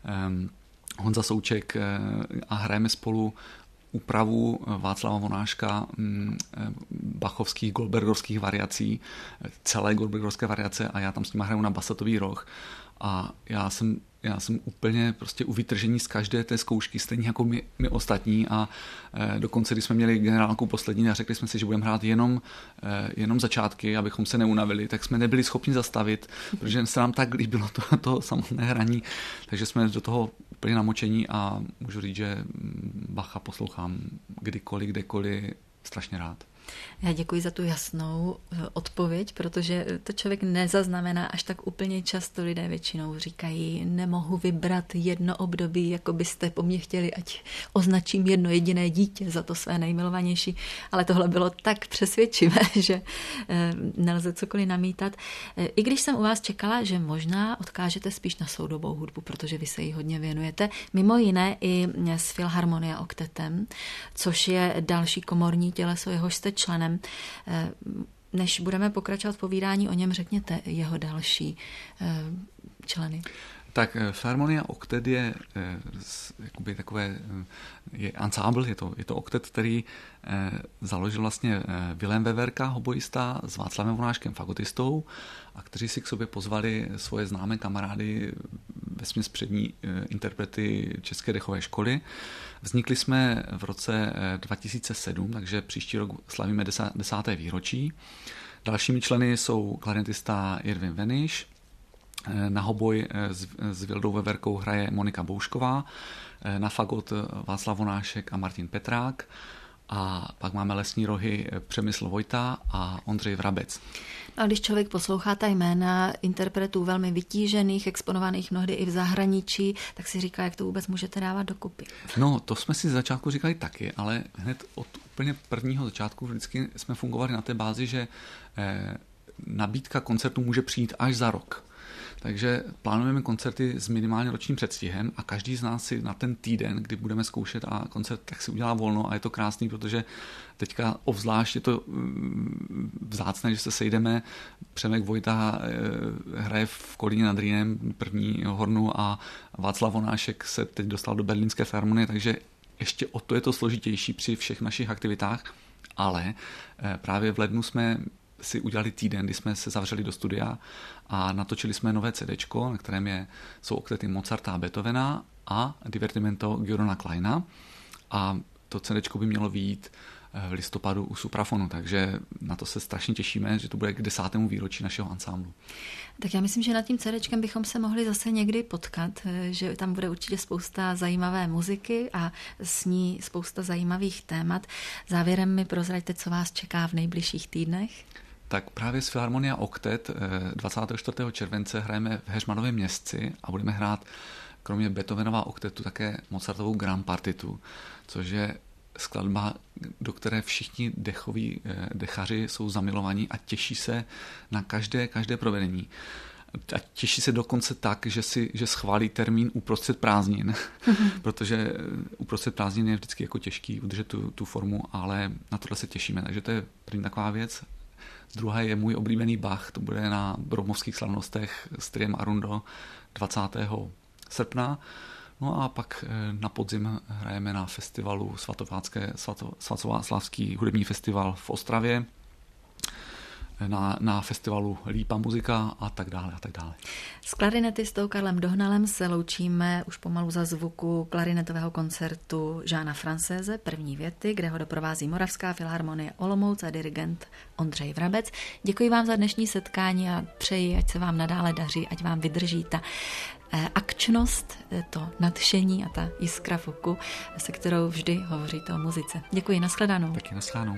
Honza Souček a hrajeme spolu úpravu Václava Vonáška bachovských goldbergovských variací, celé goldbergovské variace a já tam s nimi hraju na basatový roh a já jsem, já jsem úplně prostě u vytržení z každé té zkoušky, stejně jako my, my ostatní a e, dokonce, když jsme měli generálku poslední a řekli jsme si, že budeme hrát jenom, e, jenom začátky, abychom se neunavili, tak jsme nebyli schopni zastavit, protože se nám tak líbilo to, to samotné hraní, takže jsme do toho úplně namočení a můžu říct, že Bacha poslouchám kdykoliv, kdekoliv, strašně rád. Já děkuji za tu jasnou odpověď, protože to člověk nezaznamená až tak úplně často. Lidé většinou říkají, nemohu vybrat jedno období, jako byste po mně chtěli, ať označím jedno jediné dítě za to své nejmilovanější, ale tohle bylo tak přesvědčivé, že nelze cokoliv namítat. I když jsem u vás čekala, že možná odkážete spíš na soudobou hudbu, protože vy se jí hodně věnujete, mimo jiné i s Filharmonia Oktetem, což je další komorní těleso, jehož jste členem. Než budeme pokračovat v povídání o něm, řekněte jeho další členy. Tak Filharmonia Oktet je jakoby takové, je ansámbl, je to, je to oktet, který založil vlastně Vilém Veverka, hoboista, s Václavem Vonáškem, fagotistou, a kteří si k sobě pozvali svoje známé kamarády, vesměs přední interprety České dechové školy. Vznikli jsme v roce dva tisíce sedm, takže příští rok slavíme desáté výročí. Dalšími členy jsou klarinetista Jirvin Veniš, na hoboj s, s Vildou Veverkou hraje Monika Boušková, na fagot Václav Vonášek a Martin Petrák a pak máme lesní rohy Přemysl Vojta a Ondřej Vrabec. A když člověk poslouchá ta jména interpretů velmi vytížených, exponovaných mnohdy i v zahraničí, tak si říká, jak to vůbec můžete dávat dokupy. No, to jsme si z začátku říkali taky, ale hned od úplně prvního začátku vždycky jsme fungovali na té bázi, že eh, nabídka koncertů může přijít až za rok. Takže plánujeme koncerty s minimálně ročním předstihem a každý z nás si na ten týden, kdy budeme zkoušet a koncert, tak si udělá volno a je to krásný, protože teďka obzvlášť je to vzácné, že se sejdeme. Přemek Vojta hraje v Kolíně nad Rýnem první hornu a Václav Vonášek se teď dostal do Berlínské filharmonie, takže ještě o to je to složitější při všech našich aktivitách, ale právě v lednu jsme si udělali týden, kdy jsme se zavřeli do studia a natočili jsme nové CDčko, na kterém je, jsou oktety Mozarta a Beethovena a Divertimento Giorona Kleina a to CDčko by mělo vyjít v listopadu u Suprafonu, takže na to se strašně těšíme, že to bude k desátému výročí našeho ansámblu. Tak já myslím, že nad tím CDčkem bychom se mohli zase někdy potkat, že tam bude určitě spousta zajímavé muziky a s ní spousta zajímavých témat. Závěrem mi prozraďte, co vás čeká v nejbližších týdnech. Tak právě s Filharmonia Oktet dvacátého čtvrtého července hrajeme v Heřmanově Městci a budeme hrát kromě Beethovenova oktetu také Mozartovou Grand Partitu, což je skladba, do které všichni dechoví dechaři jsou zamilovaní a těší se na každé, každé provedení. A těší se dokonce tak, že si že schválí termín uprostřed prázdnin, protože uprostřed prázdnin je vždycky jako těžký udržet tu, tu formu, ale na tohle se těšíme. Takže to je první taková věc. Druhá je můj oblíbený Bach, to bude na Bromovských slavnostech s Triem Arundo dvacátého srpna. No a pak na podzim hrajeme na festivalu Svatovácké, Svato, Svatováclavský hudební festival v Ostravě, na, na festivalu Lípa muzika a tak dále a tak dále. S klarinetistou Karlem Dohnalem se loučíme už pomalu za zvuku klarinetového koncertu Žána Francéze, první věty, kde ho doprovází Moravská filharmonie Olomouc a dirigent Ondřej Vrabec. Děkuji vám za dnešní setkání a přeji, ať se vám nadále daří, ať vám vydrží ta akčnost, to nadšení a ta jiskra v oku, se kterou vždy hovoříte o muzice. Děkuji, nashledanou. Taky nashledanou.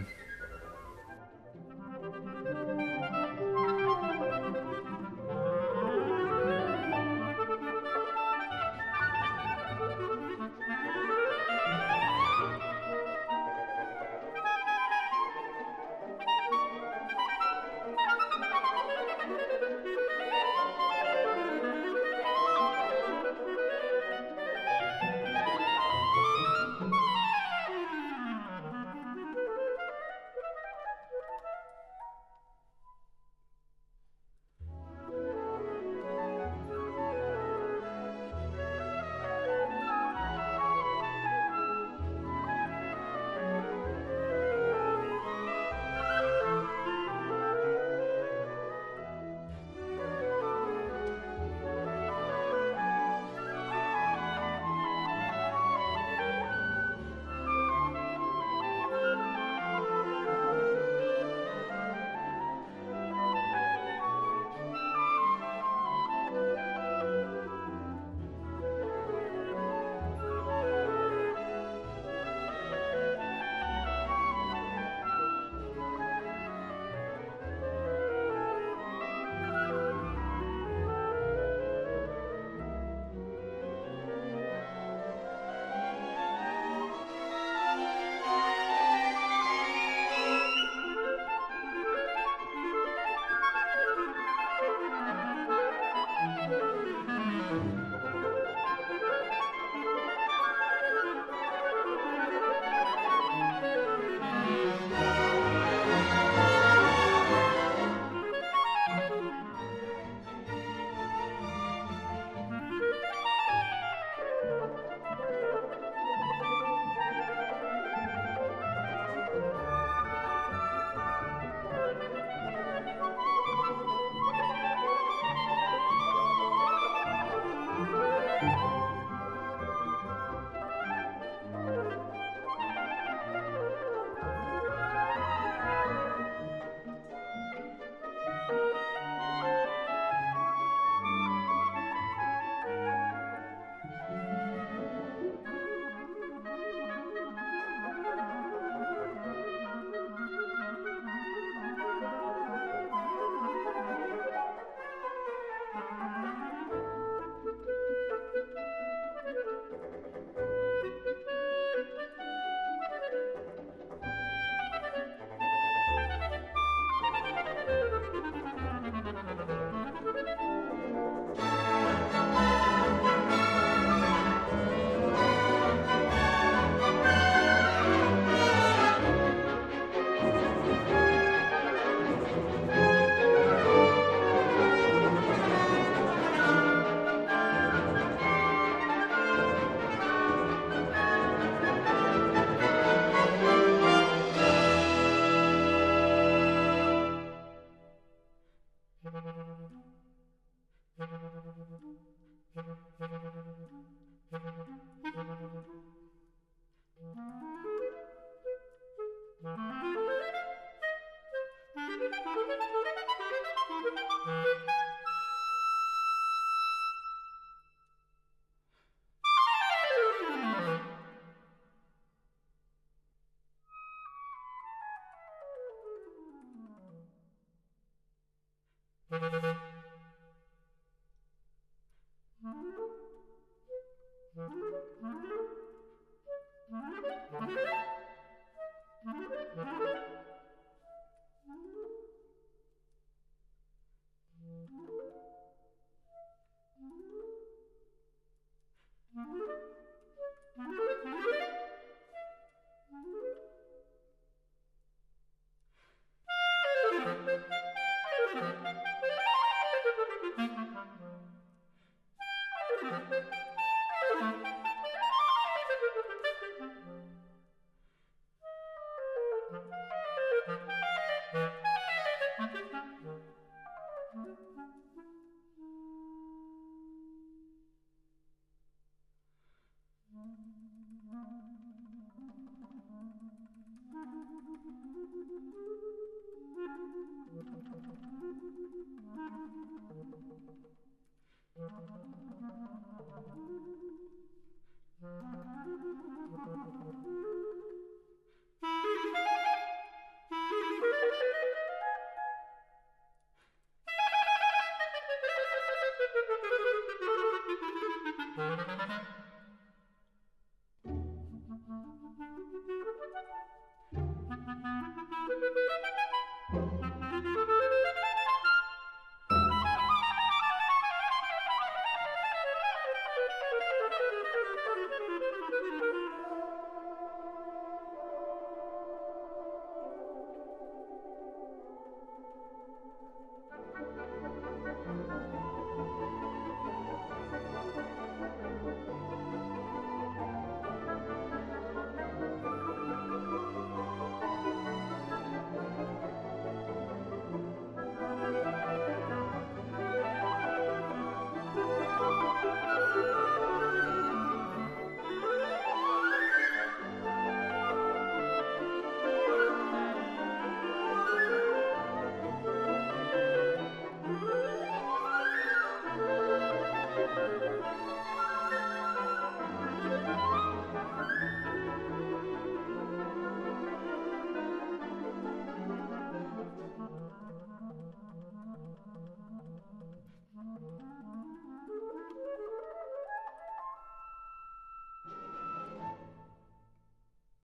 Thank you.